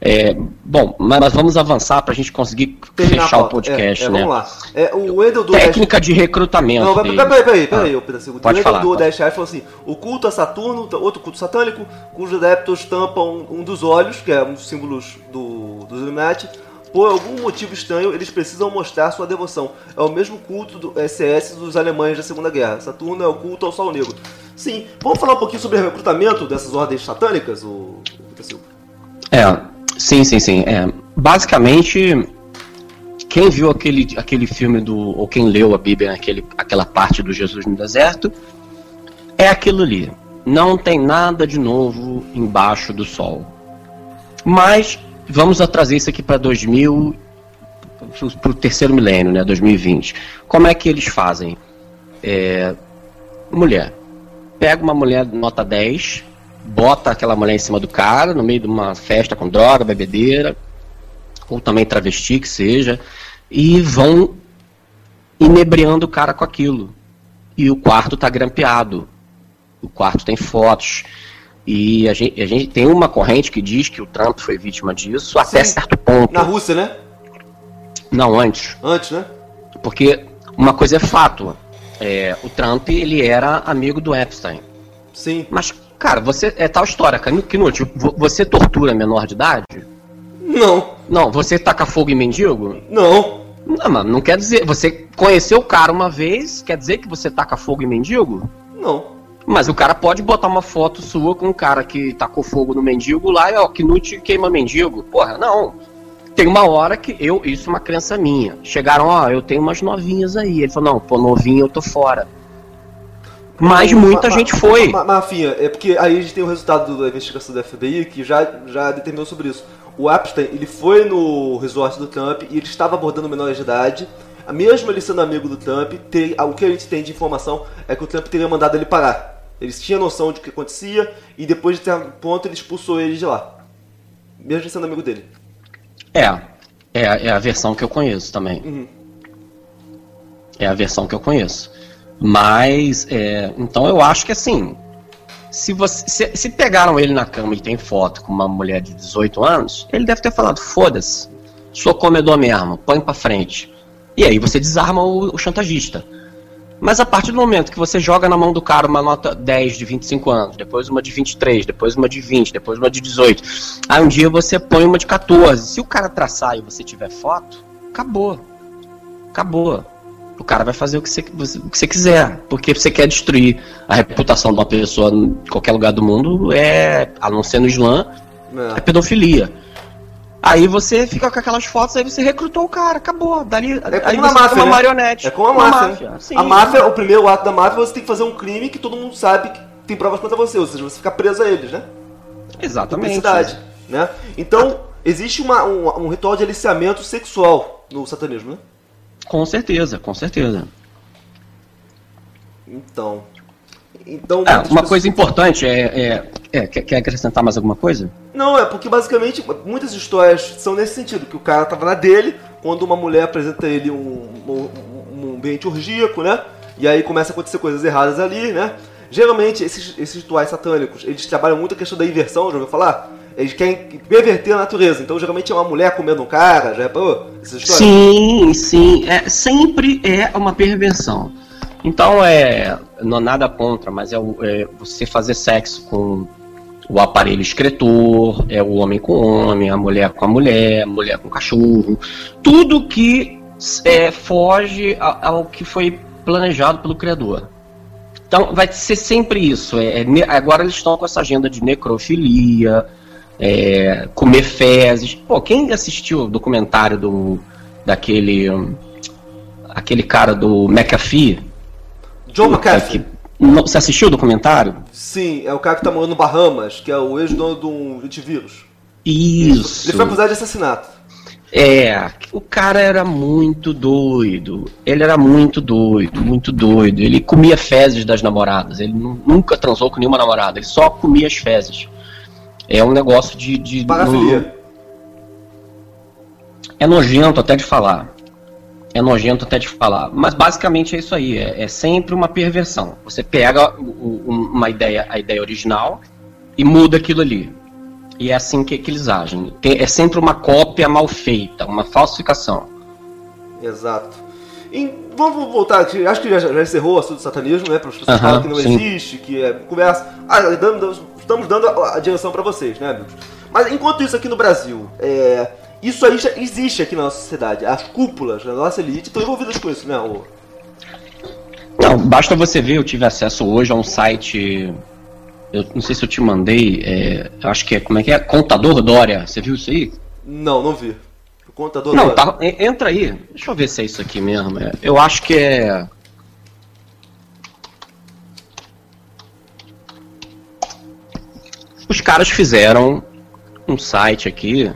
É, bom, mas vamos avançar para a gente conseguir Terminar fechar a o pauta. podcast, é, é, né? Vamos lá. É, o Wendel do Técnica de recrutamento. Não, peraí, peraí, peraí, peraí, ah, peraí. O pode Wendel falar, do pode. dez reais falou assim: o culto a Saturno, outro culto satânico, cujos adeptos tampam um dos olhos, que é um dos símbolos do, dos Illuminati. Por algum motivo estranho, eles precisam mostrar sua devoção. É o mesmo culto do S S dos alemães da Segunda Guerra. Saturno é o culto ao Sol Negro. Sim, vamos falar um pouquinho sobre o recrutamento dessas ordens satânicas, o Silva? É, sim, sim, sim. É, basicamente, quem viu aquele, aquele filme do, ou quem leu a Bíblia, aquele, aquela parte do Jesus no deserto, é aquilo ali. Não tem nada de novo embaixo do sol. Mas vamos trazer isso aqui para dois mil, para o terceiro milênio, né, dois mil e vinte. Como é que eles fazem? É, mulher. Pega uma mulher nota dez, bota aquela mulher em cima do cara, no meio de uma festa com droga, bebedeira, ou também travesti, que seja, e vão inebriando o cara com aquilo. E o quarto tá grampeado. O quarto tem fotos. E a gente, a gente tem uma corrente que diz que o Trump foi vítima disso até Sim. certo ponto. Na Rússia, né? Não, antes. Antes, né? Porque uma coisa é fato. É, o Trump, ele era amigo do Epstein. Sim. Mas, cara, você é tal história, Knut, você tortura menor de idade? Não. Não, você taca fogo em mendigo? Não. Não, mano, não quer dizer. Você conheceu o cara uma vez, quer dizer que você taca fogo em mendigo? Não. Mas o cara pode botar uma foto sua com um cara que tacou fogo no mendigo lá e ó, Knut queima mendigo. Porra, não. Tem uma hora que eu, isso é uma crença minha. Chegaram, ó, eu tenho umas novinhas aí. Ele falou, não, pô, novinha eu tô fora. Mas muita ma, gente ma, foi. Ma, ma, Mafinha, é porque aí a gente tem o resultado da investigação da F B I que já, já determinou sobre isso. O Epstein, ele foi no resort do Trump e ele estava abordando menores de idade. Mesmo ele sendo amigo do Trump, ter, o que a gente tem de informação é que o Trump teria mandado ele parar. Eles tinham noção de o que acontecia e depois de certo ponto ele expulsou ele de lá. Mesmo sendo amigo dele. É, é, é a versão que eu conheço também. Uhum. É a versão que eu conheço. Mas, é, então eu acho que assim, se, você, se, se pegaram ele na cama e tem foto com uma mulher de dezoito anos, ele deve ter falado, foda-se, sou comedor mesmo, põe pra frente. E aí você desarma o, o chantagista. Mas a partir do momento que você joga na mão do cara uma nota dez de vinte e cinco anos, depois uma de vinte e três, depois uma de vinte, depois uma de dezoito, aí um dia você põe uma de quatorze, se o cara traçar e você tiver foto, acabou. Acabou. O cara vai fazer o que você, o que você quiser, porque você quer destruir a reputação de uma pessoa em qualquer lugar do mundo, é, a não ser no Islã, é, é pedofilia. Aí você fica com aquelas fotos, aí você recrutou o cara, acabou. Dali, é como aí uma você máfia, fica uma né? marionete. É como a uma máfia. máfia. Né? Sim, a máfia, o primeiro ato da máfia, você tem que fazer um crime que todo mundo sabe que tem provas contra você, ou seja, você fica preso a eles, né? Exatamente. Né? Então, existe uma, um, um ritual de aliciamento sexual no satanismo, né? Com certeza, com certeza. Então... então é, uma pessoas... coisa importante é, é, é quer, quer acrescentar mais alguma coisa? Não, é porque basicamente muitas histórias são nesse sentido, que o cara tava na dele, quando uma mulher apresenta a ele um, um, um ambiente orgíaco, né? E aí começa a acontecer coisas erradas ali, né? Geralmente esses, esses rituais satânicos, eles trabalham muito a questão da inversão, já ouviu falar? Eles querem perverter a natureza, então geralmente é uma mulher comendo um cara, já reparou essas histórias? Sim, sim, é, sempre é uma perversão. Então é, não é nada contra, mas é, é você fazer sexo com o aparelho excretor, é o homem com o homem, a mulher com a mulher, a mulher com o cachorro, tudo que é, foge ao que foi planejado pelo Criador. Então vai ser sempre isso. É, é, agora eles estão com essa agenda de necrofilia, é, comer fezes. Pô, quem assistiu o documentário do daquele aquele cara do McAfee? John McAfee. Não, você assistiu o documentário? Sim, é o cara que tá morando no Bahamas, que é o ex-dono de um antivírus. Isso. Ele foi acusado de assassinato. É, o cara era muito doido. Ele era muito doido, muito doido. Ele comia fezes das namoradas. Ele nunca transou com nenhuma namorada. Ele só comia as fezes. É um negócio de... de Parafilia. É nojento até de falar. É nojento até de falar. Mas basicamente é isso aí. É, é sempre uma perversão. Você pega o, o, uma ideia, a ideia original e muda aquilo ali. E é assim que, que eles agem. Tem, é sempre uma cópia mal feita, uma falsificação. Exato. E vamos voltar, acho que já, já encerrou o assunto do satanismo, né? Para as pessoas falam que não sim. existe, que é conversa. Ah, damos, estamos dando a, a direção para vocês, né, amigos? Mas enquanto isso aqui no Brasil, é, isso aí já existe aqui na nossa sociedade. As cúpulas da nossa elite estão envolvidas com isso, né? O... Não, basta você ver, eu tive acesso hoje a um site, eu não sei se eu te mandei, é, eu acho que é, como é que é? Contador Dória, você viu isso aí? Não, não vi. O Contador Não, Dória. Tá, entra aí, deixa eu ver se é isso aqui mesmo, é, eu acho que é... Os caras fizeram um site aqui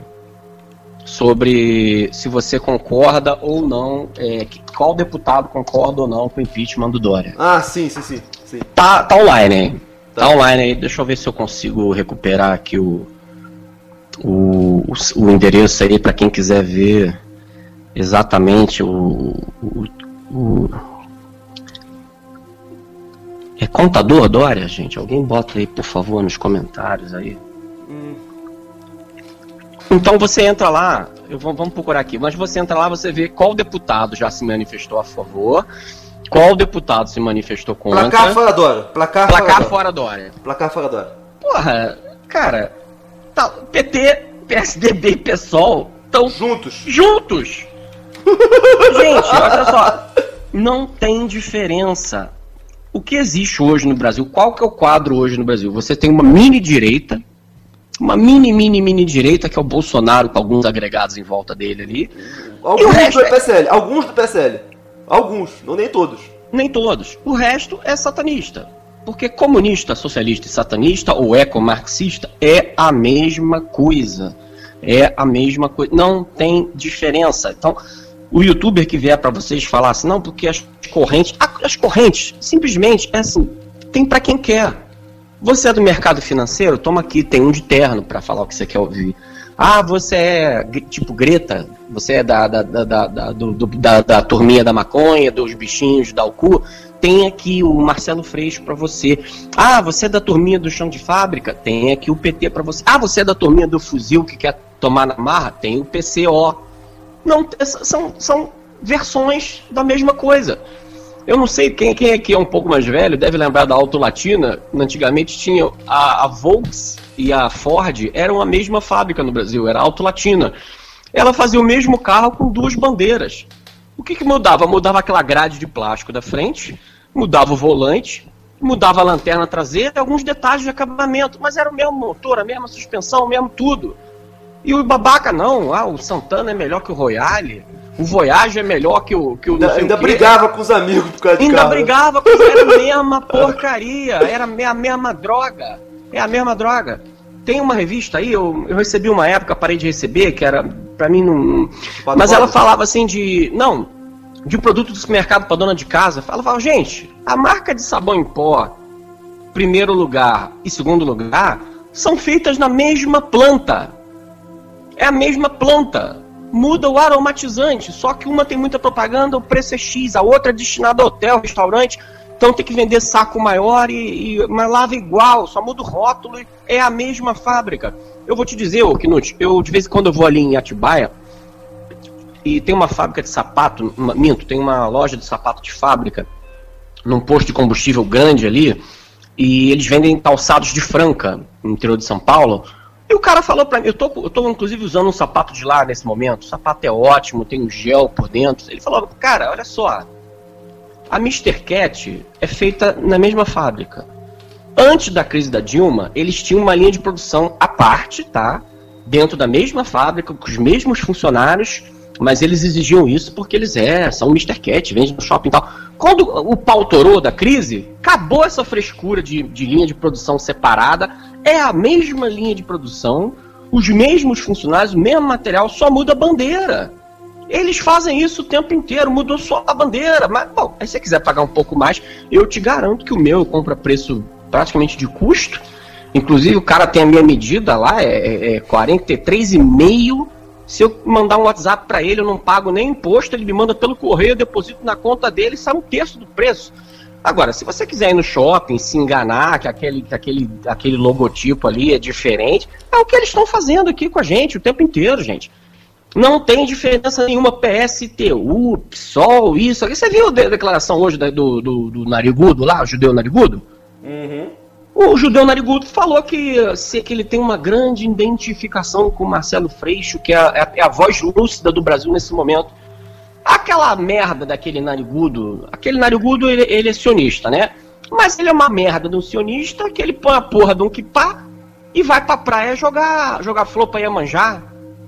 sobre se você concorda ou não, é, qual deputado concorda ou não com o impeachment do Dória. Ah, sim, sim, sim. sim. Tá, tá online aí. Tá. tá online aí. Deixa eu ver se eu consigo recuperar aqui o, o, o, o endereço aí para quem quiser ver exatamente o, o, o... É Contador Dória, gente? Alguém bota aí, por favor, nos comentários aí. Hum. Então você entra lá, eu vou, vamos procurar aqui, mas você entra lá, você vê qual deputado já se manifestou a favor, qual deputado se manifestou contra. Placar fora Dória. Placar, Placar fora Dória. Placar fora Dória. Porra, cara, tá, P T, P S D B e PSOL estão juntos. Juntos! Gente, olha só, não tem diferença. O que existe hoje no Brasil, qual que é o quadro hoje no Brasil? Você tem uma mini direita, uma mini, mini, mini direita, que é o Bolsonaro, com alguns agregados em volta dele ali. Alguns do P S L, alguns do P S L. Alguns, não nem todos. Nem todos. O resto é satanista. Porque comunista, socialista e satanista, ou ecomarxista, é a mesma coisa. É a mesma coisa. Não tem diferença. Então, o youtuber que vier pra vocês falar assim, não, porque as correntes... As correntes, simplesmente, é assim, tem pra quem quer. Você é do mercado financeiro? Toma aqui, tem um de terno pra falar o que você quer ouvir. Ah, você é tipo Greta? Você é da, da, da, da, da, do, da, da turminha da maconha, dos bichinhos, da Alcu? Tem aqui o Marcelo Freixo pra você. Ah, você é da turminha do chão de fábrica? Tem aqui o P T pra você. Ah, você é da turminha do fuzil que quer tomar na marra? Tem o P C O. Não, são, são versões da mesma coisa. Eu não sei, quem, quem aqui é um pouco mais velho deve lembrar da Auto Latina. Antigamente tinha a, a Volks e a Ford, eram a mesma fábrica no Brasil, era a Auto Latina. Ela fazia o mesmo carro com duas bandeiras. O que, que mudava? Mudava aquela grade de plástico da frente, mudava o volante, mudava a lanterna traseira e alguns detalhes de acabamento, mas era o mesmo motor, a mesma suspensão, o mesmo tudo. E o babaca não, ah, o Santana é melhor que o Royale, o Voyage é melhor que o... Que o ainda ainda brigava com os amigos por causa de Ainda carro. brigava com os era a mesma porcaria, era a mesma droga, é a mesma droga. Tem uma revista aí, eu, eu recebi uma época, parei de receber, que era, pra mim não... Mas ela falava assim de... Não, de um produto do supermercado pra dona de casa. Ela falava, gente, a marca de sabão em pó, primeiro lugar e segundo lugar, são feitas na mesma planta. É a mesma planta. Muda o aromatizante, só que uma tem muita propaganda, o preço é X, a outra é destinada a hotel, restaurante, então tem que vender saco maior, e, e mas lava igual, só muda o rótulo, é a mesma fábrica. Eu vou te dizer, ô Knut, eu de vez em quando eu vou ali em Atibaia, e tem uma fábrica de sapato, uma, minto, tem uma loja de sapato de fábrica, num posto de combustível grande ali, e eles vendem calçados de Franca, no interior de São Paulo. E o cara falou pra mim, eu tô, eu tô inclusive usando um sapato de lá nesse momento, o sapato é ótimo, tem um gel por dentro. Ele falou, cara, olha só, a mister Cat é feita na mesma fábrica. Antes da crise da Dilma, eles tinham uma linha de produção à parte, tá? Dentro da mesma fábrica, com os mesmos funcionários, mas eles exigiam isso porque eles é, são mister Cat, vendem no shopping e tal. Quando o pau torou da crise, acabou essa frescura de, de linha de produção separada, é a mesma linha de produção, os mesmos funcionários, o mesmo material, só muda a bandeira. Eles fazem isso o tempo inteiro, mudou só a bandeira. Mas, bom, aí se você quiser pagar um pouco mais, eu te garanto que o meu compra preço praticamente de custo. Inclusive, o cara tem a minha medida lá, é, é quarenta e três vírgula cinco. Se eu mandar um WhatsApp para ele, eu não pago nem imposto, ele me manda pelo correio, eu deposito na conta dele e sai um terço do preço. Agora, se você quiser ir no shopping, se enganar, que aquele, que aquele, aquele logotipo ali é diferente, é o que eles estão fazendo aqui com a gente o tempo inteiro, gente. Não tem diferença nenhuma, P S T U, P SOL, isso. Você viu a declaração hoje do, do, do narigudo lá, o judeu narigudo? Uhum. O judeu narigudo falou que, se, que ele tem uma grande identificação com o Marcelo Freixo, que é a, é a voz lúcida do Brasil nesse momento. Aquela merda daquele narigudo, aquele narigudo ele, ele é sionista, né? Mas ele é uma merda de um sionista que ele põe a porra de um quipá e vai pra praia jogar, jogar flor pra Iemanjá.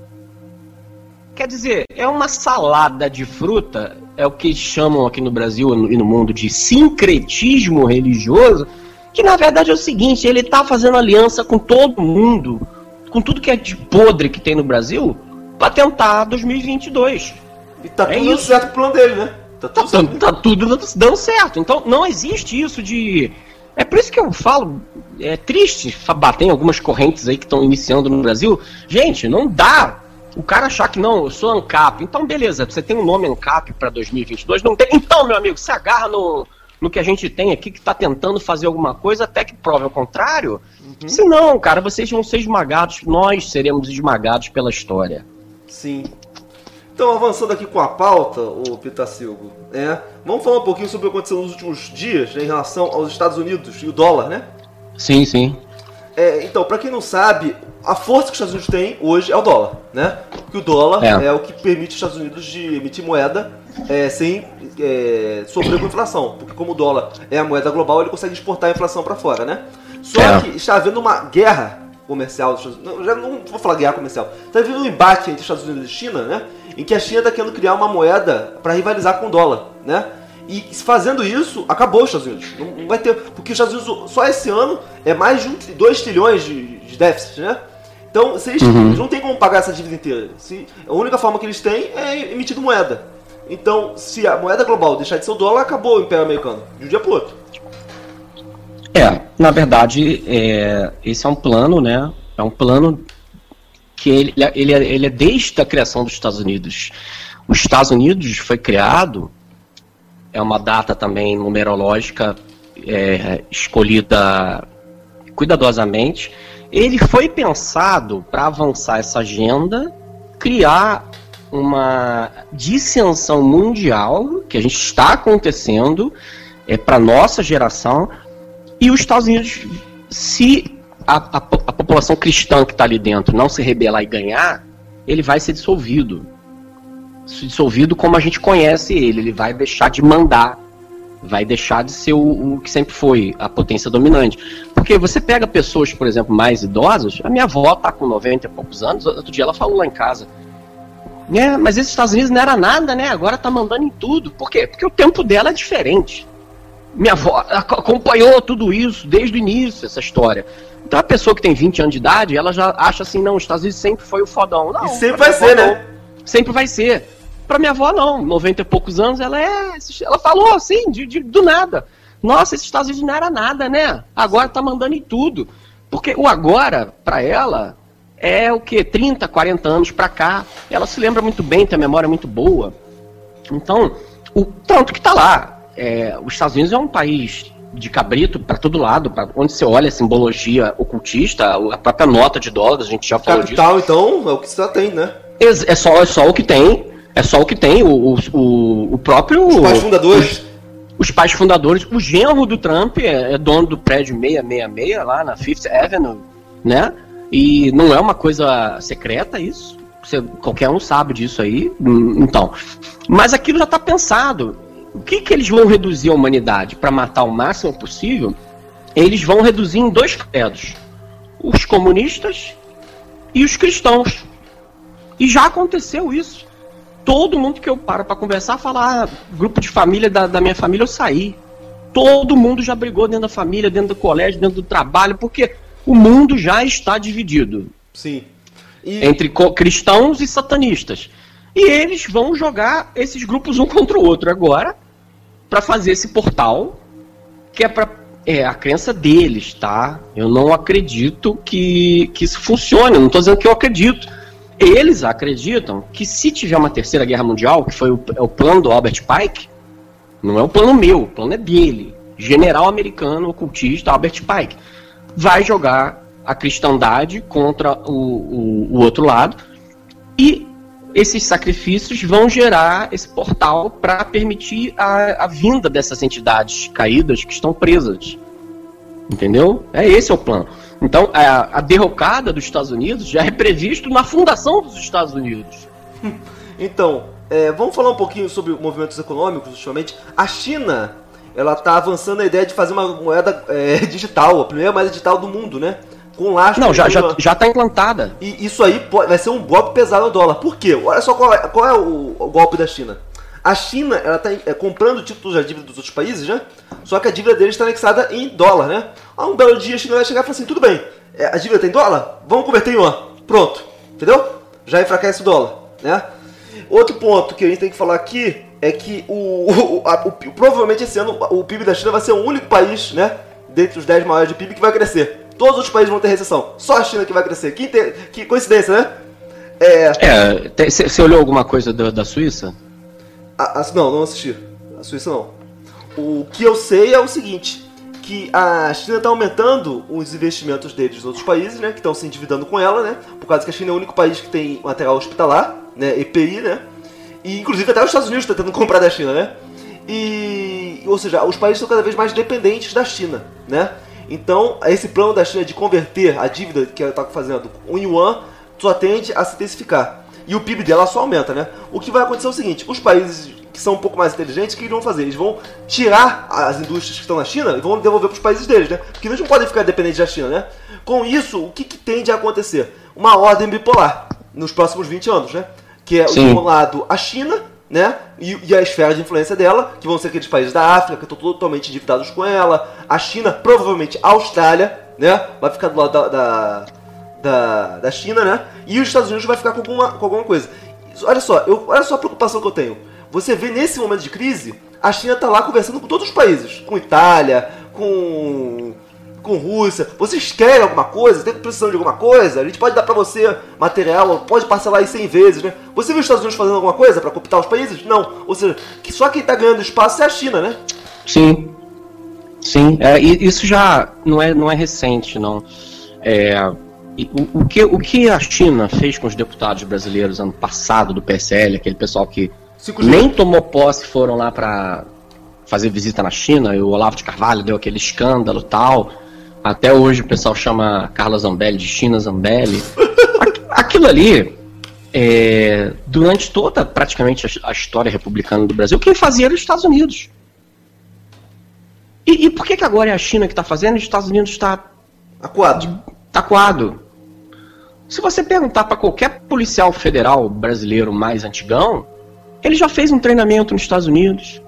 Quer dizer, é uma salada de fruta, é o que chamam aqui no Brasil e no mundo de sincretismo religioso, que na verdade é o seguinte, ele tá fazendo aliança com todo mundo, com tudo que é de podre que tem no Brasil, pra tentar dois mil e vinte e dois. E tá é tudo isso. certo pro plano dele, né? Tá tudo, tá, certo. tá tudo dando certo. Então não existe isso de... É por isso que eu falo, é triste bater em algumas correntes aí que estão iniciando no Brasil. Gente, não dá o cara achar que não, eu sou ANCAP. Então beleza, você tem um nome ANCAP para dois mil e vinte e dois, não tem. Então, meu amigo, se agarra no, no que a gente tem aqui, que tá tentando fazer alguma coisa até que prove ao contrário. Uhum. Se não, cara, vocês vão ser esmagados, nós seremos esmagados pela história. Sim. Então, avançando aqui com a pauta, o Pitacilgo, é, vamos falar um pouquinho sobre o que aconteceu nos últimos dias, né, em relação aos Estados Unidos e o dólar, né? Sim, sim. É, então, para quem não sabe, a força que os Estados Unidos têm hoje é o dólar, né? Porque o dólar é, é o que permite os Estados Unidos de emitir moeda é, sem é, sofrer com inflação. Porque como o dólar é a moeda global, ele consegue exportar a inflação para fora, né? Só é. que está havendo uma guerra comercial dos Estados Unidos. Não, já não vou falar guerra comercial. Está havendo um embate entre os Estados Unidos e a China, né? Em que a China está querendo criar uma moeda para rivalizar com o dólar, né? E fazendo isso, acabou os Estados Unidos. Não, não vai ter, porque os Estados Unidos só esse ano é mais de dois trilhões de, de déficit, né? Então, se eles, uhum. eles não tem como pagar essa dívida inteira. Se, a única forma que eles têm é emitindo moeda. Então, se a moeda global deixar de ser o dólar, acabou o Império Americano, de um dia para o outro. É, na verdade, é, esse é um plano, né? É um plano que ele, ele, ele é desde a criação dos Estados Unidos. Os Estados Unidos foi criado, é uma data também numerológica é, escolhida cuidadosamente. Ele foi pensado para avançar essa agenda, criar uma dissensão mundial, que a gente está acontecendo, é, para a nossa geração, e os Estados Unidos, se a, a, a população cristã que está ali dentro não se rebelar e ganhar, ele vai ser dissolvido. Dissolvido como a gente conhece ele, ele vai deixar de mandar, vai deixar de ser o, o que sempre foi, a potência dominante. Porque você pega pessoas, por exemplo, mais idosas, a minha avó está com noventa e poucos anos, outro dia ela falou lá em casa, é, mas esses Estados Unidos não era nada, né? Agora tá mandando em tudo. Por quê? Porque o tempo dela é diferente. Minha avó acompanhou tudo isso desde o início, essa história. Então a pessoa que tem vinte anos de idade, ela já acha assim, não, os Estados Unidos sempre foi o fodão. Não, e sempre vai ser, avó, né? Não. Sempre vai ser. Pra minha avó, não. noventa e poucos anos, ela é... Ela falou assim, de, de, do nada. Nossa, esses Estados Unidos não era nada, né? Agora tá mandando em tudo. Porque o agora, pra ela, é o quê? trinta, quarenta anos pra cá. Ela se lembra muito bem, tem a memória muito boa. Então, o tanto que tá lá. É, os Estados Unidos é um país de cabrito para todo lado, pra onde você olha a simbologia ocultista, a própria nota de dólares, a gente já falou Capital, disso. então, é o que você tem, né? É, é, só, é só o que tem, é só o que tem, o, o, o próprio... Os pais fundadores. Os, os pais fundadores, o genro do Trump é, é dono do prédio seiscentos e sessenta e seis, lá na Fifth Avenue, né? E não é uma coisa secreta isso, você, qualquer um sabe disso aí, então. Mas aquilo já está pensado. O que, que eles vão reduzir a humanidade para matar o máximo possível? Eles vão reduzir em dois credos: os comunistas e os cristãos. E já aconteceu isso. Todo mundo que eu paro para conversar fala, ah, grupo de família da, da minha família eu saí. Todo mundo já brigou dentro da família, dentro do colégio, dentro do trabalho, porque o mundo já está dividido. Sim. E... entre cristãos e satanistas. E eles vão jogar esses grupos um contra o outro agora para fazer esse portal, que é para é a crença deles, tá? Eu não acredito que, que isso funcione, eu não estou dizendo que eu acredito. Eles acreditam que se tiver uma terceira guerra mundial, que foi o, é o plano do Albert Pike, não é o plano meu, o plano é dele. general americano ocultista Albert Pike. Vai jogar a cristandade contra o, o, o outro lado, e esses sacrifícios vão gerar esse portal para permitir a, a vinda dessas entidades caídas que estão presas. Entendeu? É esse é o plano. Então, a, a derrocada dos Estados Unidos já é previsto na fundação dos Estados Unidos. Então, é, vamos falar um pouquinho sobre movimentos econômicos, justamente. A China, ela está avançando a ideia de fazer uma moeda é, digital, a primeira moeda digital do mundo, né? Com lastro. Não, já está já, já tá implantada. E isso aí pode, vai ser um golpe pesado no dólar. Por quê? Olha só qual é, qual é o, o golpe da China. A China, ela está é, comprando títulos da dívida dos outros países, né? Só que a dívida deles está anexada em dólar, né? Ah, um belo dia a China vai chegar e falar assim, tudo bem, é, a dívida tem dólar? Vamos converter em yuan. Pronto. Entendeu? Já enfraquece o dólar, né? Outro ponto que a gente tem que falar aqui é que o, o, a, o, provavelmente esse ano o P I B da China vai ser o único país, né, dentre os dez maiores de P I B que vai crescer. Todos os outros países vão ter recessão. Só a China que vai crescer. Que, que coincidência, né? É. Você é, olhou alguma coisa da, da Suíça? A, a, não, não assisti. A Suíça não. O que eu sei é o seguinte, que a China está aumentando os investimentos deles nos outros países, né, que estão se endividando com ela, né, por causa que a China é o único país que tem material hospitalar, né, E P I, né, e inclusive até os Estados Unidos estão tentando comprar da China, né, e, ou seja, os países estão cada vez mais dependentes da China, né, então esse plano da China de converter a dívida que ela está fazendo em yuan só tende a se intensificar, e o P I B dela só aumenta, né, o que vai acontecer é o seguinte, os países que são um pouco mais inteligentes, o que eles vão fazer? Eles vão tirar as indústrias que estão na China e vão devolver para os países deles, né? Porque eles não podem ficar dependentes da China, né? Com isso, o que, que tende a acontecer? Uma ordem bipolar nos próximos vinte anos, né? Que é, de um lado, a China, né? E, e a esfera de influência dela, que vão ser aqueles países da África, que estão totalmente endividados com ela. A China, provavelmente a Austrália, né? Vai ficar do lado da, da, da, da China, né? E os Estados Unidos vai ficar com alguma, com alguma coisa. Olha só, eu, olha só a preocupação que eu tenho. Você vê nesse momento de crise, a China está lá conversando com todos os países. Com Itália, com, com Rússia. Vocês querem alguma coisa? Tem precisando de alguma coisa? A gente pode dar para você material, pode parcelar aí cem vezes, né? Você viu os Estados Unidos fazendo alguma coisa para cooptar os países? Não. Ou seja, que só quem está ganhando espaço é a China, né? Sim. Sim. É, isso já não é, não é recente, não. É... O, o, que, o que a China fez com os deputados brasileiros ano passado do P S L, aquele pessoal que nem tomou posse, foram lá para fazer visita na China, e o Olavo de Carvalho deu aquele escândalo e tal. Até hoje o pessoal chama Carla Zambelli de China Zambelli. Aquilo ali, é, durante toda praticamente a história republicana do Brasil, quem fazia era os Estados Unidos. E, e por que, que agora é a China que está fazendo e os Estados Unidos está acuado? Tá acuado. Se você perguntar para qualquer policial federal brasileiro mais antigão, ele já fez um treinamento nos Estados Unidos.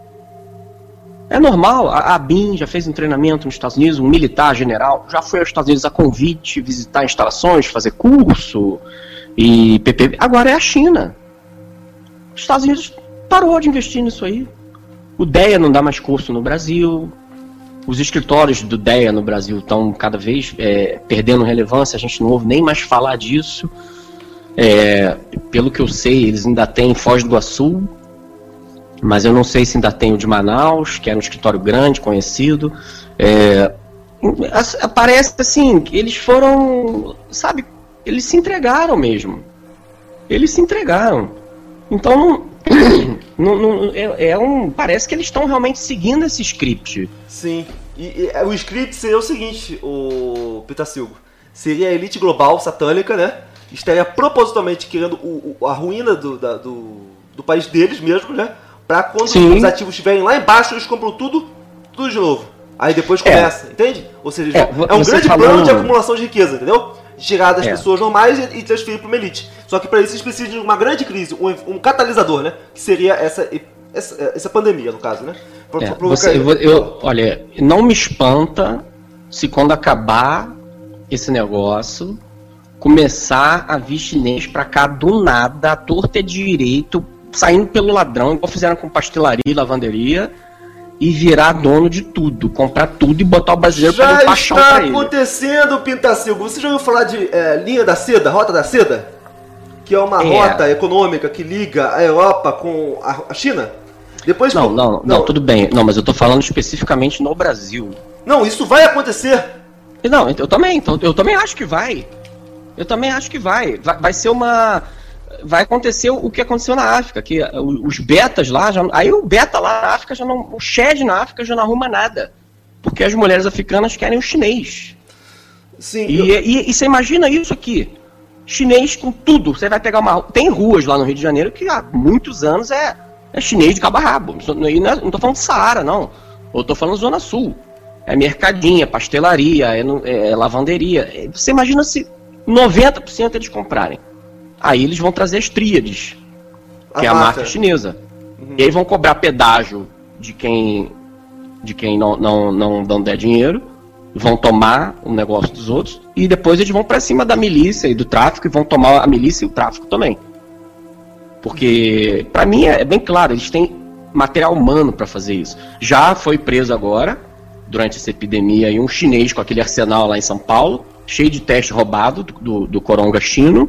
É normal, a ABIN já fez um treinamento nos Estados Unidos, um militar general já foi aos Estados Unidos a convite, visitar instalações, fazer curso e P P. Agora é a China. Os Estados Unidos parou de investir nisso aí. O D E A não dá mais curso no Brasil. Os escritórios do D E A no Brasil estão cada vez é, perdendo relevância, a gente não ouve nem mais falar disso. É, pelo que eu sei, eles ainda têm Foz do Iguaçu, mas eu não sei se ainda tem o de Manaus, que era um escritório grande, conhecido. É, parece assim, que eles foram, sabe, eles se entregaram mesmo. Eles se entregaram. Então, não, não, é, é um, parece que eles estão realmente seguindo esse script. Sim, e, e o script seria o seguinte, o Pitacilgo, seria a elite global satânica, né? Estaria propositalmente querendo o, o, a ruína do, da, do, do país deles mesmo, né? Pra quando Sim. os ativos estiverem lá embaixo, eles compram tudo, tudo de novo. Aí depois começa, é. entende? Ou seja, é, é um grande falando... plano de acumulação de riqueza, entendeu? De tirar das é. pessoas normais e, e transferir para uma elite. Só que para isso eles precisam de uma grande crise, um, um catalisador, né? Que seria essa, essa, essa pandemia, no caso, né? Pra, é. pra Você, eu, eu, olha, não me espanta se quando acabar esse negócio começar a vir chinês pra cá do nada, à torta e direito, saindo pelo ladrão, igual fizeram com pastelaria e lavanderia, e virar dono de tudo, comprar tudo e botar o brasileiro pra limpar chão pra ele. Já está acontecendo, Pintacilgo. Você já ouviu falar de é, linha da seda, rota da seda? Que é uma é. rota econômica que liga a Europa com a China? Depois não, que... não, não, não, tudo bem. Não, mas eu tô falando especificamente no Brasil. Não, isso vai acontecer. Não, eu também, então, eu também acho que vai. Eu também acho que vai. Vai, vai ser uma... Vai acontecer o que aconteceu na África, que os betas lá, já, aí o beta lá na África já não... O Shed na África já não arruma nada. Porque as mulheres africanas querem o chinês. Sim. E, eu... e, e você imagina isso aqui. Chinês com tudo. Você vai pegar uma... Tem ruas lá no Rio de Janeiro que há muitos anos é, é chinês de cabo a rabo. Não, é, não tô falando de Saara, não. Eu tô falando Zona Sul. É mercadinha, pastelaria, é, é lavanderia. Você imagina se noventa por cento eles comprarem. Aí eles vão trazer as tríades, que a é a marca, marca chinesa. Uhum. E aí vão cobrar pedágio de quem, de quem não, não, não, não der dinheiro, vão tomar o negócio dos outros, e depois eles vão pra cima da milícia e do tráfico, e vão tomar a milícia e o tráfico também. Porque, pra mim, é bem claro, eles têm material humano pra fazer isso. Já foi preso agora, durante essa epidemia, aí, um chinês com aquele arsenal lá em São Paulo, cheio de teste roubado do, do, do coronga chino.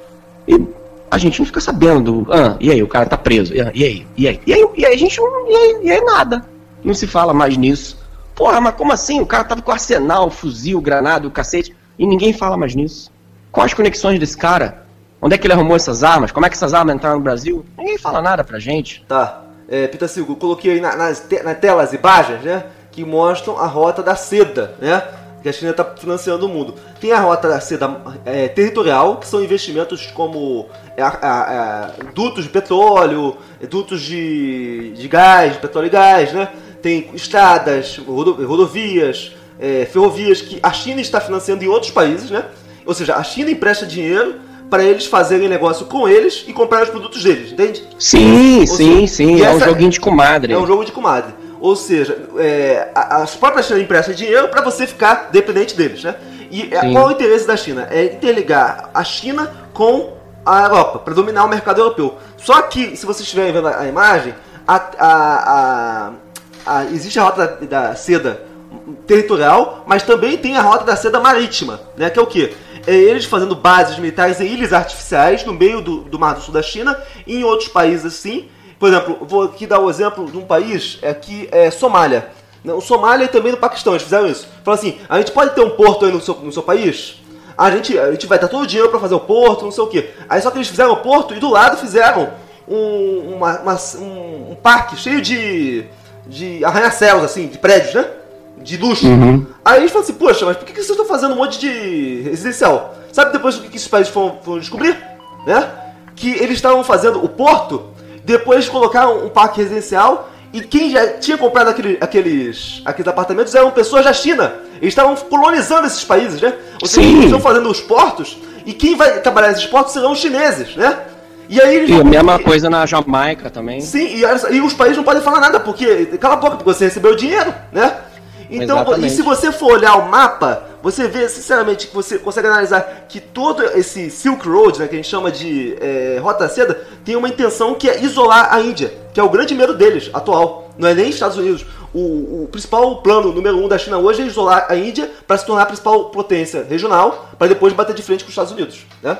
E a gente não fica sabendo, do, ah, e aí, o cara tá preso, e aí, e aí, e aí, e aí, e aí a gente não, e aí, e aí nada, não se fala mais nisso. Porra, mas como assim? O cara tava com arsenal, fuzil, granada, o cacete, e ninguém fala mais nisso. Quais as conexões desse cara? Onde é que ele arrumou essas armas? Como é que essas armas entraram no Brasil? Ninguém fala nada pra gente. Tá, é, Pitacilgo, eu coloquei aí na, nas te, na tela as imagens, né, que mostram a rota da seda, né, que a China está financiando o mundo. Tem a rota da seda é, territorial, que são investimentos como é, é, é, dutos de petróleo, dutos de, de gás, petróleo e gás, né? Tem estradas, rodovias, é, ferrovias que a China está financiando em outros países, né? Ou seja, a China empresta dinheiro para eles fazerem negócio com eles e comprar os produtos deles, entende? Sim, Ou sim, seja, sim. É um joguinho de comadre. É um jogo de comadre. Ou seja, é, as próprias China emprestam dinheiro para você ficar dependente deles, né? E Sim. qual é o interesse da China? É interligar a China com a Europa, para dominar o mercado europeu. Só que, se vocês estiverem vendo a imagem, a, a, a, a, existe a rota da, da seda territorial, mas também tem a rota da seda marítima, né? Que é o quê? É eles fazendo bases militares em ilhas artificiais no meio do, do Mar do Sul da China e em outros países assim. Por exemplo, vou aqui dar o exemplo de um país, aqui é Somália. O Somália e também no Paquistão, eles fizeram isso. Falaram assim, a gente pode ter um porto aí no seu, no seu país? A gente, a gente vai dar todo o dinheiro para fazer o porto, não sei o quê. Aí só que eles fizeram o porto e do lado fizeram um, uma, uma, um, um parque cheio de, de arranha-céus, assim, de prédios, né? De luxo. Uhum. Aí eles falaram assim, poxa, mas por que, que vocês estão fazendo um monte de residencial? Sabe depois do que esses países foram, foram descobrir? Né? Que eles estavam fazendo o porto, depois colocaram um parque residencial e quem já tinha comprado aquele, aqueles, aqueles apartamentos eram pessoas da China. Eles estavam colonizando esses países, né? Ou seja, eles estão fazendo os portos e quem vai trabalhar nesses portos serão os chineses, né? E aí eles e vão... a mesma coisa na Jamaica também. Sim, e, e os países não podem falar nada, porque cala a boca, porque você recebeu o dinheiro, né? Então, Exatamente. E se você for olhar o mapa, você vê, sinceramente, que você consegue analisar que todo esse Silk Road, né, que a gente chama de é, Rota da Seda, tem uma intenção que é isolar a Índia, que é o grande medo deles, atual. Não é nem Estados Unidos. O, o principal plano, número um da China hoje é isolar a Índia para se tornar a principal potência regional, para depois bater de frente com os Estados Unidos, né?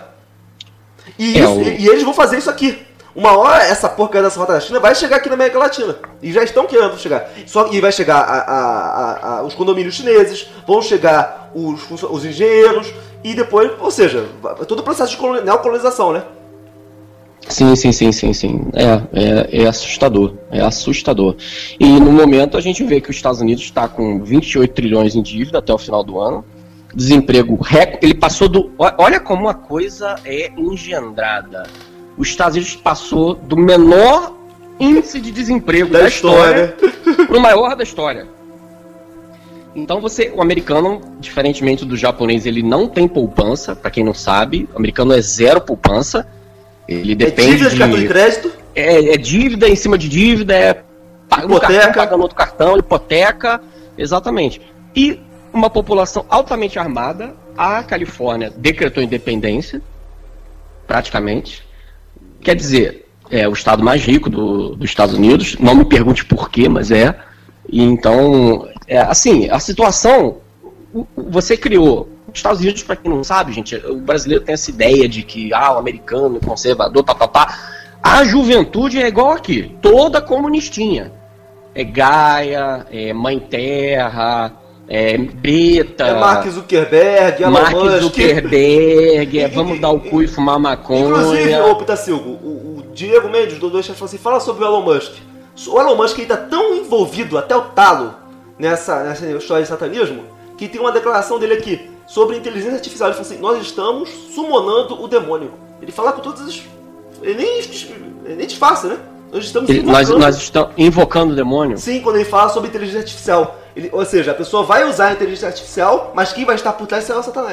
E, é isso, o... e, e eles vão fazer isso aqui. Uma hora essa porcaria dessa rota da China vai chegar aqui na América Latina. E já estão querendo chegar. Só, e vai chegar a, a, a, a, os condomínios chineses, vão chegar os, os engenheiros, e depois, ou seja, todo o processo de neocolonização, né? Sim, sim, sim, sim, sim. É, é, é assustador. É assustador. E no momento a gente vê que os Estados Unidos está com vinte e oito trilhões em dívida até o final do ano. Desemprego recorde. Ele passou do. Olha como a coisa é engendrada. Os Estados Unidos passou do menor índice de desemprego da, da história para o maior da história. Então você, o americano, diferentemente do japonês, ele não tem poupança, para quem não sabe. O americano é zero poupança. Ele depende é dívida de cartão de crédito? É, é dívida em cima de dívida, é pagando um cartão, pagando outro cartão, hipoteca, exatamente. E uma população altamente armada. A Califórnia decretou independência, praticamente. Quer dizer, é o estado mais rico do, dos Estados Unidos, não me pergunte por quê, mas é. E então, é, assim, a situação, você criou, os Estados Unidos, para quem não sabe, gente, o brasileiro tem essa ideia de que, ah, o americano, conservador, pá, pá, pá. A juventude é igual aqui, toda comunistinha. É Gaia, é Mãe Terra, é Beta... É Mark Zuckerberg, Elon Mark Musk... Zuckerberg, é vamos dar o cu e fumar maconha... Inclusive, ô Pitacilgo, o, o Diego Mendes, do dois falou assim, fala sobre o Elon Musk. O Elon Musk está tão envolvido até o talo nessa, nessa história de satanismo, que tem uma declaração dele aqui sobre inteligência artificial. Ele falou assim, nós estamos sumonando o demônio. Ele fala com todas as... Ele nem, ele nem disfarça, né? Nós estamos ele, nós, nós estamos invocando o demônio? Sim, quando ele fala sobre inteligência artificial. Ele, ou seja, a pessoa vai usar a inteligência artificial, mas quem vai estar por trás será o Satanás.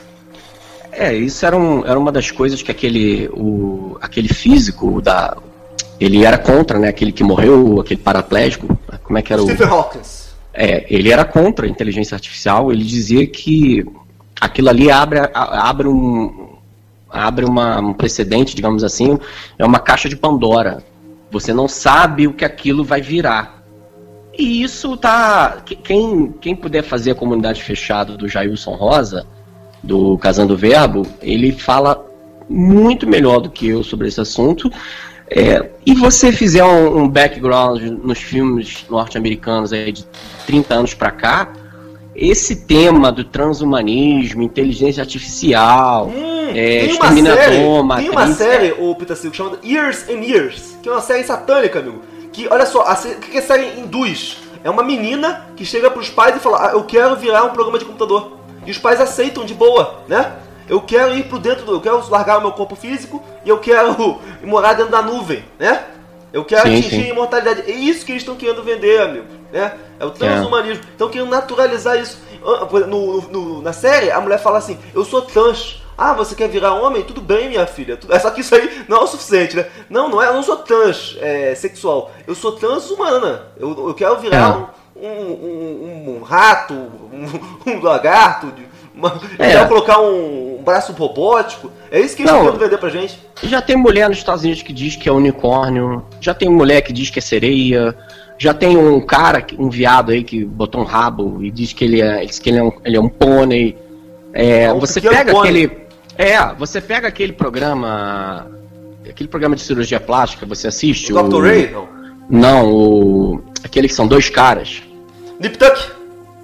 É, isso era, um, era uma das coisas que aquele, o, aquele físico da... Ele era contra, né? Aquele que morreu, aquele paraplégico. Como é que era o... Stephen Hawking. É, ele era contra a inteligência artificial. Ele dizia que aquilo ali abre, abre, um, abre uma, um precedente, digamos assim. É uma caixa de Pandora. Você não sabe o que aquilo vai virar. E isso tá... Quem, quem puder fazer a comunidade fechada do Jailson Rosa, do Casando Verbo, ele fala muito melhor do que eu sobre esse assunto. É, e você fizer um, um background nos filmes norte-americanos aí de trinta anos pra cá, esse tema do transhumanismo, inteligência artificial, hum, é, exterminador, matriz... Tem uma série, o Pitacilgo, chamada Years and Years, que é uma série satânica, amigo. Que, olha só, a, o que a série induz? É uma menina que chega pros pais e fala, ah, eu quero virar um programa de computador. E os pais aceitam de boa, né? Eu quero ir pro dentro do... Eu quero largar o meu corpo físico e eu quero morar dentro da nuvem, né? Eu quero sim, atingir sim. a imortalidade. É isso que eles estão querendo vender, amigo, né? É o transhumanismo. Estão é. querendo naturalizar isso. No, no, na série, a mulher fala assim, eu sou trans. Ah, você quer virar homem? Tudo bem, minha filha. Só que isso aí não é o suficiente, né? Não, não é. Eu não sou trans é, sexual. Eu sou transhumana. Eu, eu quero virar é. um, um, um, um rato, um, um lagarto... Uma, é. Quer colocar um, um braço robótico? É isso que eles estão querendo vender pra gente. Já tem mulher nos Estados Unidos que diz que é unicórnio, já tem mulher que diz que é sereia, já tem um cara, um viado aí que botou um rabo e diz que ele é, diz que ele é, um, ele é um pônei. É, é um você pega pônei. aquele. É, você pega aquele programa. Aquele programa de cirurgia plástica, você assiste? O doutor Ray? Não. Não, o. Aquele que são dois caras. Nip Tuck?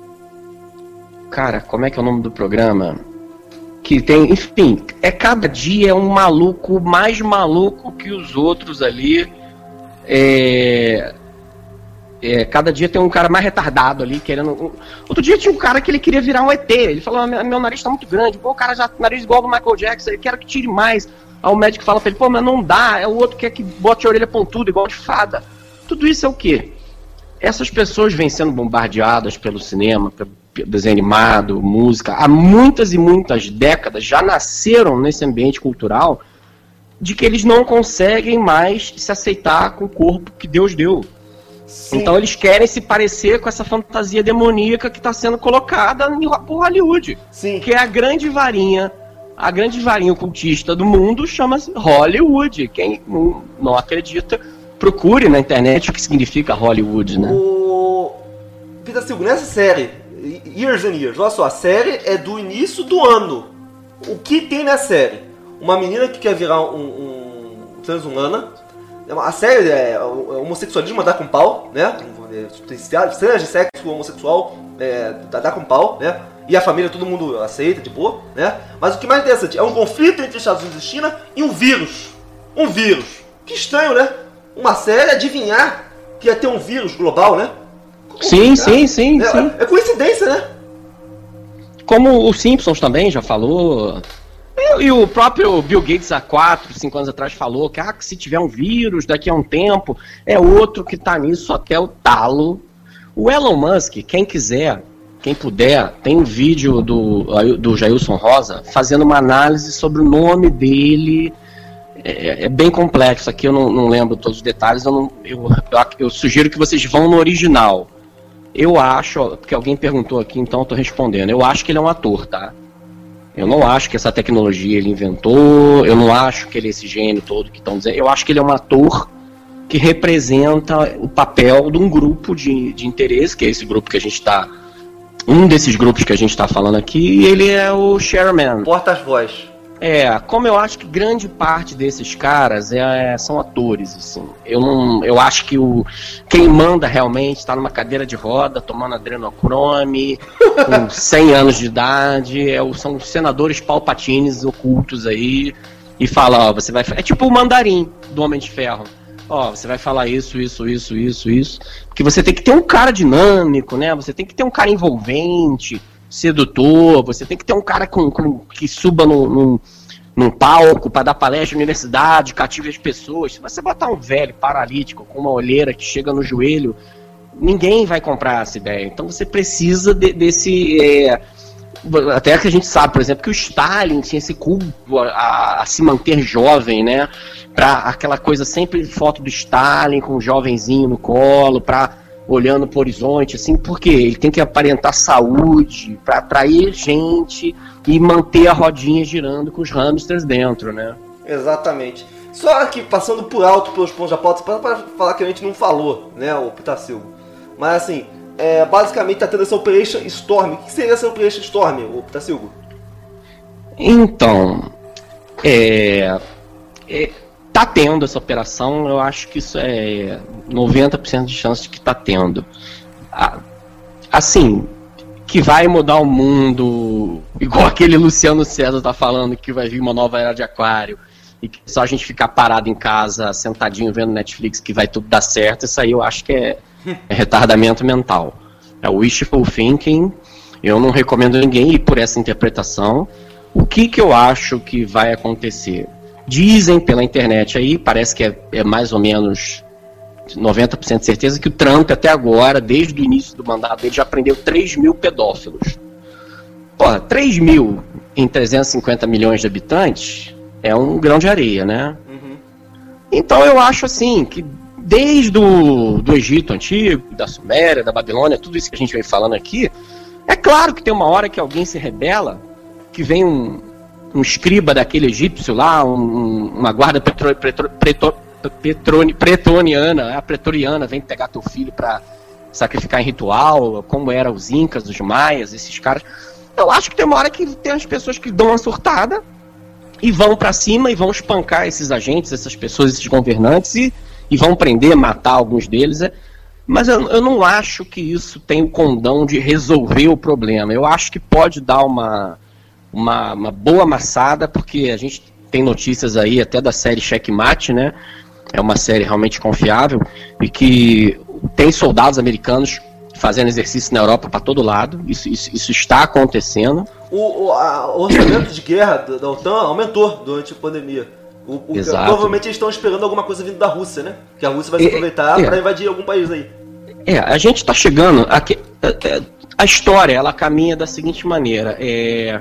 Cara, como é que é o nome do programa? Que tem, enfim, é cada dia é um maluco mais maluco que os outros ali. É, é, cada dia tem um cara mais retardado ali querendo. Outro dia tinha um cara que ele queria virar um E T. Ele falou: meu nariz tá muito grande. Pô, o cara já nariz igual do Michael Jackson. Eu quero que tire mais. Aí o médico fala pra ele: pô, mas não dá. É o outro que quer que bote a orelha pontuda, igual de fada. Tudo isso é o quê? Essas pessoas vêm sendo bombardeadas pelo cinema, pelo desenho animado, música, há muitas e muitas décadas, já nasceram nesse ambiente cultural de que eles não conseguem mais se aceitar com o corpo que Deus deu. Sim. Então eles querem se parecer com essa fantasia demoníaca que está sendo colocada por Hollywood. Sim. Que é a grande varinha, a grande varinha ocultista do mundo chama-se Hollywood. Quem não, não acredita, procure na internet o que significa Hollywood, né? O Pitacilgo, nessa série Years and Years, olha só, a série é do início do ano. O que tem na série? Uma menina que quer virar um, um transhumana. A série é homossexualismo, dá com pau, né? Cenas de sexo homossexual, é, dá com pau, né? E a família, todo mundo aceita, de boa, né? Mas o que mais interessante é um conflito entre Estados Unidos e China e um vírus. Um vírus. Que estranho, né? Uma série adivinhar que ia ter um vírus global, né? Sim, é, sim, sim, é, sim. É coincidência, né? Como o Simpsons também já falou. E, e o próprio Bill Gates há quatro, cinco anos atrás falou que, ah, que se tiver um vírus daqui a um tempo, é outro que tá nisso até o talo. O Elon Musk, quem quiser, quem puder, tem um vídeo do, do Jailson Rosa fazendo uma análise sobre o nome dele. É, é bem complexo, aqui eu não, não lembro todos os detalhes, eu, não, eu, eu, eu sugiro que vocês vão no original. Eu acho, porque alguém perguntou aqui, então eu tô respondendo. Eu acho que ele é um ator, tá? Eu não acho que essa tecnologia ele inventou, eu não acho que ele é esse gênio todo que estão dizendo. Eu acho que ele é um ator que representa o papel de um grupo de, de interesse, que é esse grupo que a gente tá... Um desses grupos que a gente tá falando aqui, e ele é o chairman. Porta-voz. É, como eu acho que grande parte desses caras é, são atores, assim. Eu não, eu acho que o quem manda realmente está numa cadeira de roda, tomando adrenocrome, com cem anos de idade, é, são os senadores palpatines ocultos aí, e fala, ó, você vai... É tipo o Mandarim do Homem de Ferro. Ó, você vai falar isso, isso, isso, isso, isso. Porque você tem que ter um cara dinâmico, né? Você tem que ter um cara envolvente, sedutor, você tem que ter um cara com, com, que suba num, num, num palco para dar palestra na universidade, cative as pessoas. Se você botar um velho paralítico com uma olheira que chega no joelho, ninguém vai comprar essa ideia. Então você precisa de, desse... É, até que a gente sabe, por exemplo, que o Stalin tinha esse culto a, a, a se manter jovem, né? Pra aquela coisa sempre foto do Stalin com um jovenzinho no colo, pra... olhando pro horizonte, assim, porque ele tem que aparentar saúde para atrair gente e manter a rodinha girando com os hamsters dentro, né? Exatamente. Só aqui, passando por alto pelos pontos da pauta, para falar que a gente não falou, né, o Pitacilgo. Mas assim, é, basicamente tá tendo essa Operation Storm. O que seria essa Operation Storm, o Pitacilgo? Então, é... é... Tá tendo essa operação, eu acho que isso é noventa por cento de chance de que tá tendo. Assim, que vai mudar o mundo, igual aquele Luciano César tá falando que vai vir uma nova era de aquário, e que só a gente ficar parado em casa, sentadinho vendo Netflix, que vai tudo dar certo, isso aí eu acho que é, é retardamento mental. É wishful thinking, eu não recomendo ninguém ir por essa interpretação. O que que eu acho que vai acontecer? Dizem pela internet aí, parece que é, é mais ou menos noventa por cento de certeza que o Trump até agora, desde o início do mandato dele, já prendeu três mil pedófilos. Porra, três mil em trezentos e cinquenta milhões de habitantes é um grão de areia, né? Uhum. Então eu acho assim, que desde o do Egito Antigo, da Suméria, da Babilônia, tudo isso que a gente vem falando aqui, é claro que tem uma hora que alguém se rebela, que vem um... um escriba daquele egípcio lá, um, uma guarda pretro, pretro, pretro, pretro, pretoniana, a pretoriana, vem pegar teu filho para sacrificar em ritual, como eram os incas, os maias, esses caras. Eu acho que tem uma hora que tem as pessoas que dão uma surtada e vão para cima e vão espancar esses agentes, essas pessoas, esses governantes e, e vão prender, matar alguns deles. É. Mas eu, eu não acho que isso tem o condão de resolver o problema. Eu acho que pode dar uma... Uma, uma boa amassada, porque a gente tem notícias aí até da série Checkmate, né? É uma série realmente confiável e que tem soldados americanos fazendo exercício na Europa para todo lado. Isso, isso, isso está acontecendo. O, o, a, o orçamento de guerra da, da OTAN aumentou durante a pandemia. O, o, provavelmente eles estão esperando alguma coisa vindo da Rússia, né? Que a Rússia vai se aproveitar é, é. para invadir algum país aí. É, a gente está chegando... Aqui, a, a história, ela caminha da seguinte maneira. É...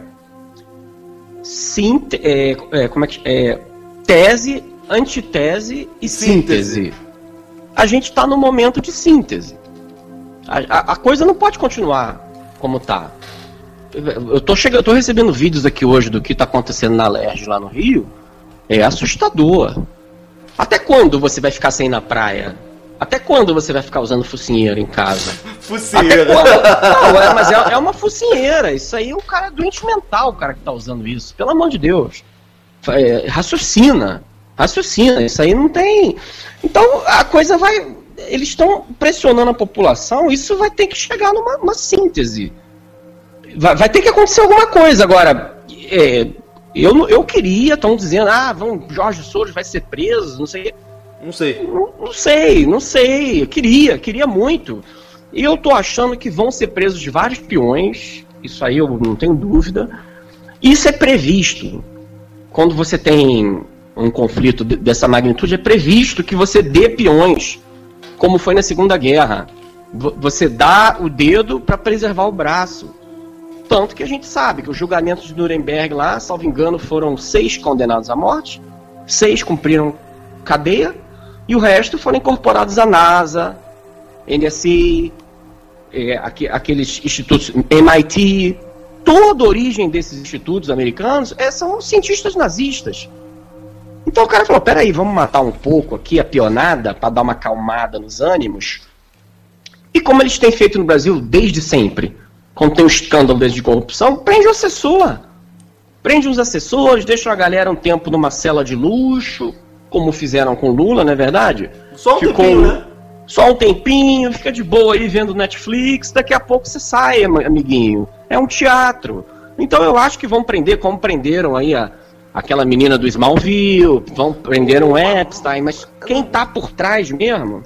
Sim, é, é, como é que é, tese, antitese e síntese. síntese. A gente está no momento de síntese. A, a, a coisa não pode continuar como está. Eu tô chegando, eu tô recebendo vídeos aqui hoje do que está acontecendo na Lerge lá no Rio. É assustador. Até quando você vai ficar sem ir na praia? Até quando você vai ficar usando focinheira em casa? Focinheira. Não, é, mas é, é uma focinheira. Isso aí é um cara doente mental, o cara que tá usando isso. Pelo amor de Deus. É, raciocina. Raciocina. Isso aí não tem... Então a coisa vai... Eles estão pressionando a população. Isso vai ter que chegar numa uma síntese. Vai, vai ter que acontecer alguma coisa. Agora, é, eu, eu queria... Estão dizendo, ah, vão, Jorge Soros vai ser preso, não sei o quê. Não sei. Não, não sei, não sei. Eu queria, queria muito. E eu tô achando que vão ser presos vários peões. Isso aí eu não tenho dúvida. Isso é previsto. Quando você tem um conflito dessa magnitude, é previsto que você dê peões, como foi na Segunda Guerra. Você dá o dedo para preservar o braço. Tanto que a gente sabe que os julgamentos de Nuremberg lá, salvo engano, foram seis condenados à morte, seis cumpriram cadeia, e o resto foram incorporados à NASA, N S I, é, aqu aqueles institutos, M I T. Toda a origem desses institutos americanos é, são cientistas nazistas. Então o cara falou, peraí, vamos matar um pouco aqui a peonada para dar uma acalmada nos ânimos. E como eles têm feito no Brasil desde sempre, quando tem um escândalo de corrupção, prende o assessor. Prende uns assessores, deixa a galera um tempo numa cela de luxo, como fizeram com Lula, não é verdade? Só um Ficou, tempinho, né? Só um tempinho, fica de boa aí vendo Netflix, daqui a pouco você sai, amiguinho. É um teatro. Então eu acho que vão prender, como prenderam aí a, aquela menina do Smallville, vão prender um Epstein, mas quem tá por trás mesmo...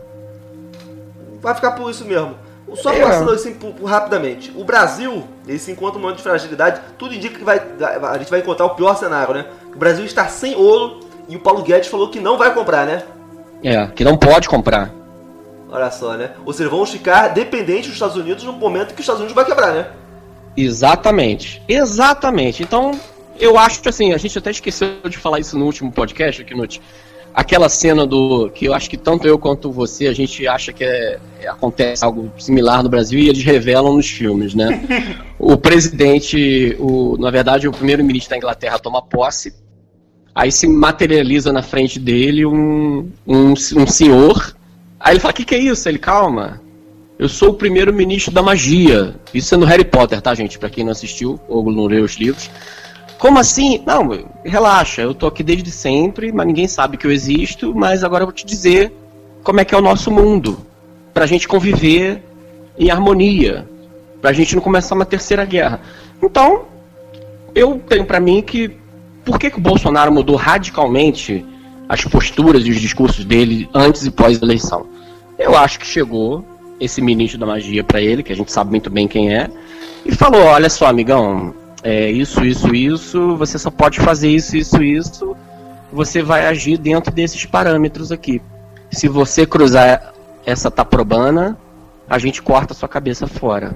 Vai ficar por isso mesmo. Só É. passando assim por, por rapidamente. O Brasil, ele se encontra um momento de fragilidade. Tudo indica que vai, a gente vai encontrar o pior cenário, né? O Brasil está sem ouro e o Paulo Guedes falou que não vai comprar, né? É, que não pode comprar. Olha só, né? Ou seja, vamos ficar dependentes dos Estados Unidos no momento que os Estados Unidos vai quebrar, né? Exatamente. Exatamente. Então, eu acho que assim, a gente até esqueceu de falar isso no último podcast aqui, Nuti. Aquela cena do que eu acho que tanto eu quanto você, a gente acha que é, é, acontece algo similar no Brasil e eles revelam nos filmes, né? O presidente, o, na verdade, o primeiro-ministro da Inglaterra toma posse, aí se materializa na frente dele um, um, um senhor, aí ele fala, o que, que é isso? Ele, calma, eu sou o primeiro-ministro da magia. Isso é no Harry Potter, tá, gente? Pra quem não assistiu ou não leu os livros. Como assim? Não, relaxa, eu tô aqui desde sempre, mas ninguém sabe que eu existo, mas agora eu vou te dizer como é que é o nosso mundo, pra gente conviver em harmonia, pra gente não começar uma terceira guerra. Então, eu tenho pra mim que, por que, que o Bolsonaro mudou radicalmente as posturas e os discursos dele antes e pós-eleição? Eu acho que chegou esse ministro da magia pra ele, que a gente sabe muito bem quem é, e falou, olha só, amigão, é isso, isso, isso, você só pode fazer isso, isso, isso, você vai agir dentro desses parâmetros aqui. Se você cruzar essa taprobana, a gente corta a sua cabeça fora.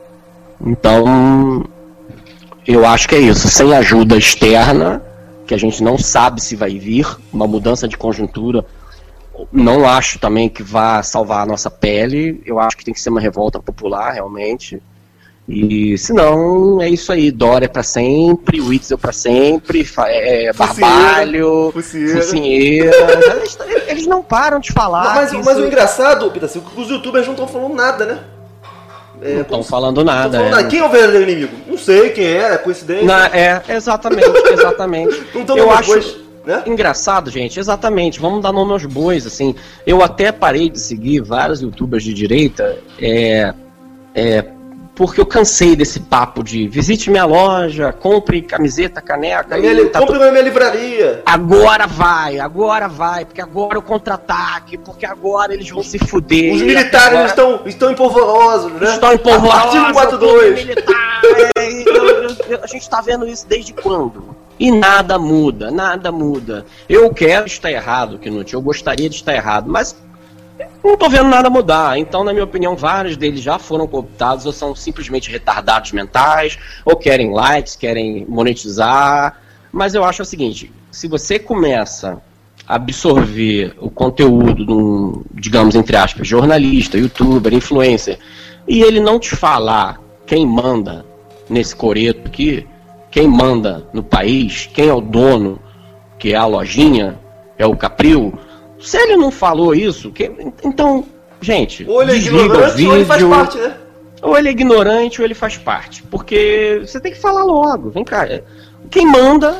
Então, eu acho que é isso. Sem ajuda externa, que a gente não sabe se vai vir, uma mudança de conjuntura, não acho também que vá salvar a nossa pele, eu acho que tem que ser uma revolta popular, realmente. E se não, é isso aí, Dória pra sempre, Witzel pra sempre, é, Barbalho, Focinheira. Eles, eles não param de falar. Mas, isso... mas o engraçado, Pitaci, é que os youtubers não estão falando nada, né? É, não estão falando nada. Falando é. nada. Quem é o verdadeiro inimigo? Não sei quem é, é coincidência. Não, é, exatamente, exatamente. Não eu acho bois, né? engraçado, gente, exatamente, vamos dar nome aos bois, assim. Eu até parei de seguir vários youtubers de direita, é... é porque eu cansei desse papo de visite minha loja, compre camiseta, caneca. Minha, e tá compre tudo... na minha livraria. Agora vai, agora vai, porque agora é o contra-ataque, porque agora eles vão se fuder. Os militares agora... estão, estão empolvorosos, né? Estão empolvorosos. Artigo quatro dois. Militar, é, eu, eu, eu, a gente tá vendo isso desde quando? E nada muda, nada muda. Eu quero estar errado, Knut, eu gostaria de estar errado, mas... não tô vendo nada mudar, então na minha opinião vários deles já foram cooptados ou são simplesmente retardados mentais, ou querem likes, querem monetizar, mas eu acho o seguinte, se você começa a absorver o conteúdo de um, digamos, entre aspas, jornalista, youtuber, influencer, e ele não te falar quem manda nesse coreto aqui, quem manda no país, quem é o dono, que é a lojinha, é o Capril. Se ele não falou isso, que, então, gente, ou ele é desliga o vídeo, ou ele faz parte, né? Ou ele é ignorante ou ele faz parte. Porque você tem que falar logo, vem cá. Quem manda...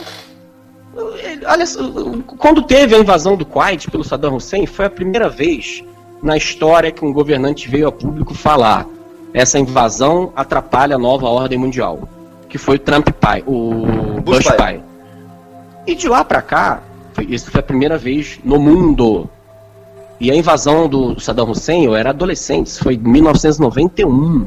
Olha, quando teve a invasão do Kuwait pelo Saddam Hussein, foi a primeira vez na história que um governante veio a público falar essa invasão atrapalha a nova ordem mundial. Que foi o Trump pai, o Bush, Bush pai. pai. E de lá pra cá, isso foi a primeira vez no mundo. E a invasão do Saddam Hussein, eu era adolescente, isso foi em mil novecentos e noventa e um.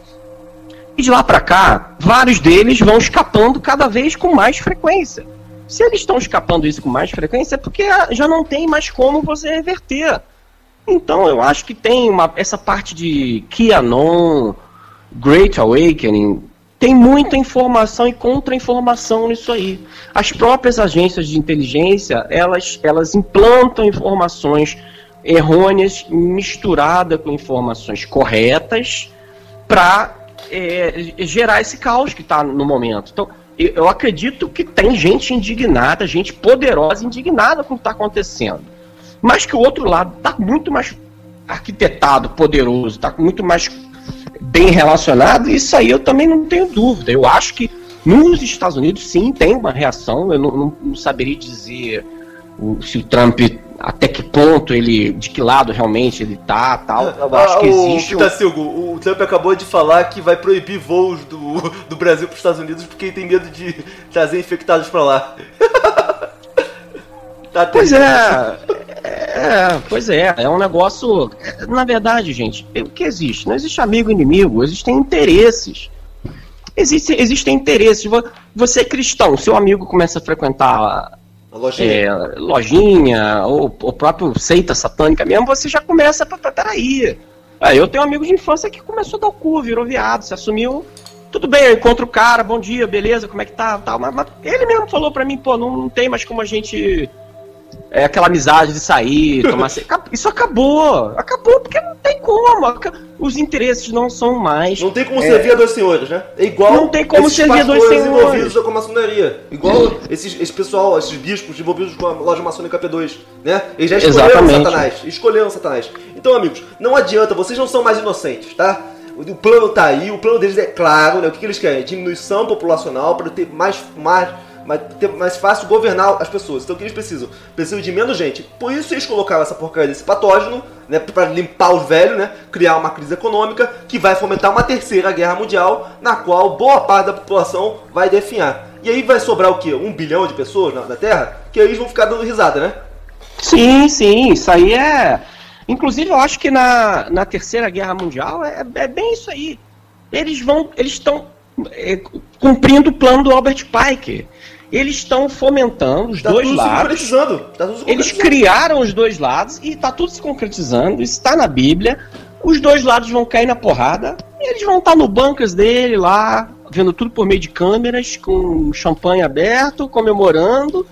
E de lá pra cá, vários deles vão escapando cada vez com mais frequência. Se eles estão escapando isso com mais frequência, é porque já não tem mais como você reverter. Então eu acho que tem uma, essa parte de QAnon, Great Awakening, tem muita informação e contra-informação nisso aí. As próprias agências de inteligência, elas, elas implantam informações errôneas misturadas com informações corretas para é, gerar esse caos que está no momento. Então, eu, eu acredito que tem gente indignada, gente poderosa indignada com o que está acontecendo. Mas que o outro lado está muito mais arquitetado, poderoso, está muito mais bem relacionado, isso aí eu também não tenho dúvida. Eu acho que Nos Estados Unidos, sim, tem uma reação. Eu não, não, não saberia dizer o, se o Trump, até que ponto ele, de que lado realmente ele tá, tal. Eu ah, acho que existe. O Pitacilgo, o Trump acabou de falar que vai proibir voos do, do Brasil para os Estados Unidos porque ele tem medo de trazer infectados para lá. Tá pois é, é, pois é, é um negócio. Na verdade, gente, o que existe? Não existe amigo e inimigo, existem interesses. Existe, existem interesses. Você é cristão, seu amigo começa a frequentar a lojinha, é, lojinha ou o próprio seita satânica mesmo, você já começa a. Peraí. É, eu tenho um amigo de infância que começou a dar o cu, virou viado, se assumiu. Tudo bem, eu encontro o cara, bom dia, beleza, como é que tá? Tal, mas, mas ele mesmo falou pra mim, pô, não, não tem mais como a gente. É aquela amizade de sair, tomar. Isso acabou. Acabou porque não tem como. Os interesses não são mais. Não tem como é... servir a dois senhores, né? É igual. Não tem como servir a dois senhores. Envolvidos com a maçonaria. Igual esses, esse pessoal, esses bispos envolvidos com a loja maçônica P dois, né? Eles já escolheram Exatamente. Satanás. Escolheram Satanás. Então, amigos, não adianta, vocês não são mais inocentes, tá? O plano tá aí, o plano deles é claro, né? O que, que eles querem? Diminuição populacional para ter mais. mais Mas ter mais fácil governar as pessoas. Então o que eles precisam? Precisam de menos gente. Por isso eles colocaram essa porcaria desse patógeno, né, para limpar os velhos, né, criar uma crise econômica que vai fomentar uma terceira guerra mundial, na qual boa parte da população vai definhar. E aí vai sobrar o quê? Um bilhão de pessoas na, na Terra? Que aí eles vão ficar dando risada, né? Sim, sim. Isso aí é... Inclusive eu acho que na, na terceira guerra mundial é, é bem isso aí. Eles vão... Eles estão é, cumprindo o plano do Albert Pike. Eles estão fomentando os tá dois lados. Tá tudo Eles criaram os dois lados e está tudo se concretizando. Isso está na Bíblia. Os dois lados vão cair na porrada. E eles vão estar no bunkers dele lá, vendo tudo por meio de câmeras, com champanhe aberto, comemorando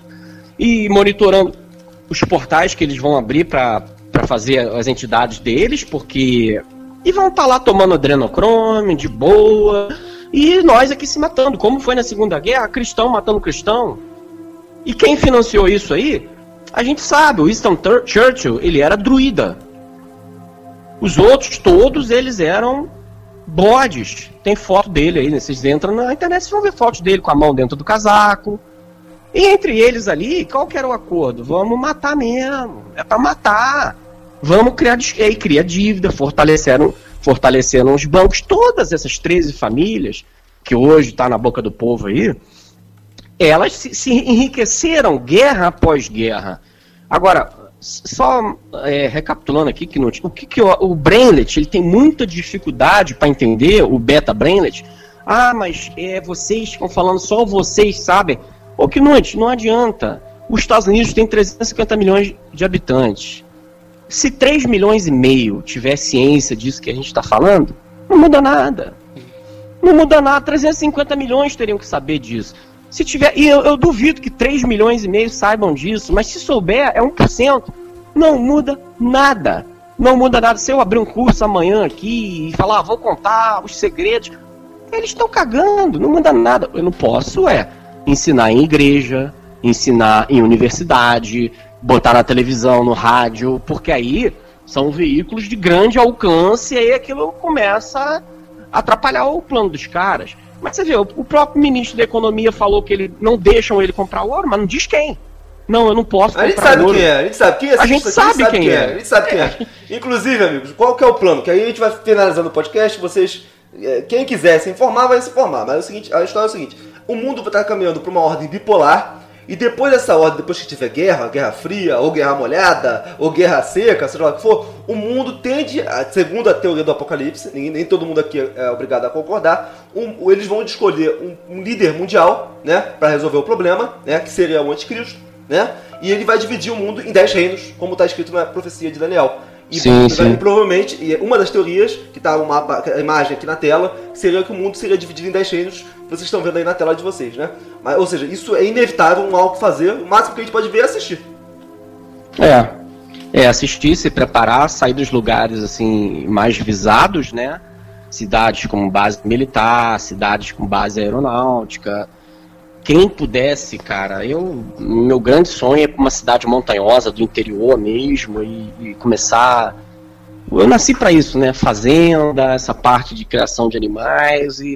e monitorando os portais que eles vão abrir para fazer as entidades deles, porque e vão estar lá tomando adrenocrome de boa. E nós aqui se matando, como foi na Segunda Guerra, cristão matando cristão. E quem financiou isso aí, a gente sabe, o Winston Churchill, ele era druida. Os outros, todos eles eram bodes. Tem foto dele aí, né? Vocês entram na internet, vocês vão ver fotos dele com a mão dentro do casaco. E entre eles ali, qual que era o acordo? Vamos matar mesmo, é pra matar. Vamos criar, e aí cria dívida, fortaleceram... fortaleceram os bancos. Todas essas treze famílias, que hoje está na boca do povo aí, elas se, se enriqueceram guerra após guerra. Agora, só é, recapitulando aqui, que, não, o que, que o, o Brainlet, ele tem muita dificuldade para entender, o Beta Brainlet. Ah, mas é, vocês estão falando, só vocês sabem. Ô, Knut, não adianta. Os Estados Unidos tem trezentos e cinquenta milhões de habitantes. Se três milhões e meio tiver ciência disso que a gente está falando, não muda nada. Não muda nada. trezentos e cinquenta milhões teriam que saber disso. Se tiver, e eu, eu duvido que três milhões e meio saibam disso, mas se souber, é um por cento. Não muda nada. Não muda nada. Se eu abrir um curso amanhã aqui e falar, ah, vou contar os segredos, eles estão cagando, não muda nada. Eu não posso, é, ensinar em igreja, ensinar em universidade, botar na televisão, no rádio, porque aí são veículos de grande alcance e aí aquilo começa a atrapalhar o plano dos caras. Mas você vê, o próprio ministro da Economia falou que ele, não deixam ele comprar ouro, mas não diz quem. Não, eu não posso comprar ouro. A gente sabe quem é, a gente sabe quem é. A gente sabe quem é. A gente sabe quem é. Inclusive, amigos, qual que é o plano? Que aí a gente vai finalizando o podcast, vocês, quem quiser se informar, vai se informar. Mas é o seguinte, a história é o seguinte, o mundo está caminhando para uma ordem bipolar. E depois dessa ordem, depois que tiver guerra, guerra fria, ou guerra molhada, ou guerra seca, seja lá o que for, o mundo tende, segundo a teoria do apocalipse, nem, nem todo mundo aqui é obrigado a concordar, um, eles vão escolher um, um líder mundial, né, para resolver o problema, né, que seria o anticristo, né, e ele vai dividir o mundo em dez reinos, como está escrito na profecia de Daniel. E, sim, e, sim. e provavelmente, e uma das teorias, que está uma a imagem aqui na tela, seria que o mundo seria dividido em dez reinos, vocês estão vendo aí na tela de vocês, né? Mas, ou seja, isso é inevitável, não há o que fazer, o máximo que a gente pode ver é assistir. É, é assistir, se preparar, sair dos lugares assim mais visados, né? Cidades com base militar, cidades com base aeronáutica. Quem pudesse, cara, eu, meu grande sonho é para uma cidade montanhosa do interior mesmo e, e começar. Eu nasci para isso, né? Fazenda, essa parte de criação de animais e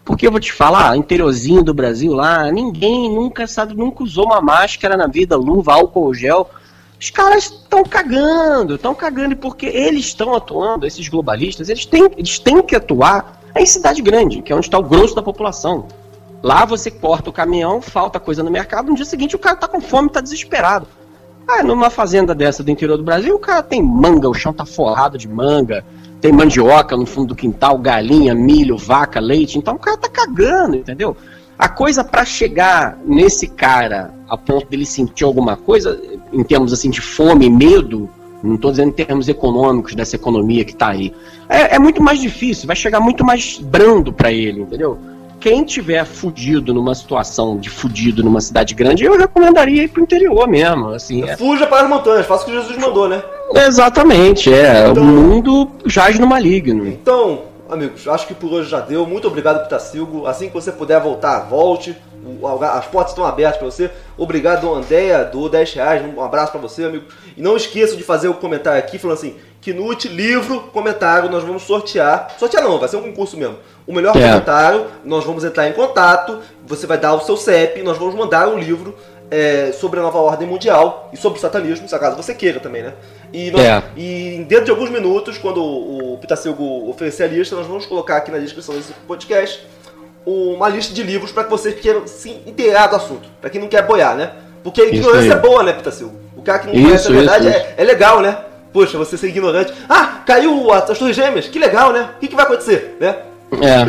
Porque eu vou te falar, interiorzinho do Brasil lá, ninguém nunca sabe, nunca usou uma máscara na vida, luva, álcool gel. Os caras estão cagando, estão cagando porque eles estão atuando, esses globalistas, eles têm, eles têm que atuar em cidade grande, que é onde está o grosso da população. Lá você corta o caminhão, falta coisa no mercado, no dia seguinte o cara tá com fome, tá desesperado. Ah, numa fazenda dessa do interior do Brasil, o cara tem manga, o chão tá forrado de manga, tem mandioca no fundo do quintal, galinha, milho, vaca, leite, então o cara tá cagando, entendeu? A coisa para chegar nesse cara a ponto dele sentir alguma coisa, em termos assim de fome e medo, não estou dizendo em termos econômicos dessa economia que está aí, é, é muito mais difícil, vai chegar muito mais brando para ele, entendeu? Quem tiver fudido numa situação de fudido numa cidade grande, eu recomendaria ir pro interior mesmo, assim. É... Fuja para as montanhas, faça o que Jesus mandou, né? Exatamente, é. Então... O mundo jaz no maligno. Então... Amigos, acho que por hoje já deu. Muito obrigado, Pitacilgo. Assim que você puder voltar, volte. As portas estão abertas para você. Obrigado, Andréia, do dez reais. Um abraço para você, amigo. E não esqueça de fazer o comentário aqui, falando assim, Knut, livro, comentário, nós vamos sortear. Sortear não, vai ser um concurso mesmo. O melhor é. comentário, nós vamos entrar em contato. Você vai dar o seu C E P e nós vamos mandar um livro é, sobre a nova ordem mundial e sobre o satanismo, se acaso você queira também, né? E, nós, é. e dentro de alguns minutos, quando o, o Pitacilgo oferecer a lista, nós vamos colocar aqui na descrição desse podcast uma lista de livros para que vocês queiram se inteirar do assunto, para quem não quer boiar, né? Porque a ignorância é boa, né, Pitacilgo? O cara que não isso, conhece a verdade isso, é, isso. é legal, né? Poxa, você ser ignorante. Ah, caiu as, as torres gêmeas, que legal, né? O que, que vai acontecer, né? É.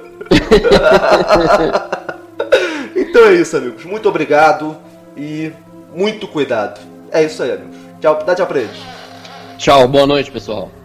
Então é isso, amigos. Muito obrigado e muito cuidado. É isso aí, amigos. Tchau, dá tchau pra eles. Tchau, boa noite, pessoal.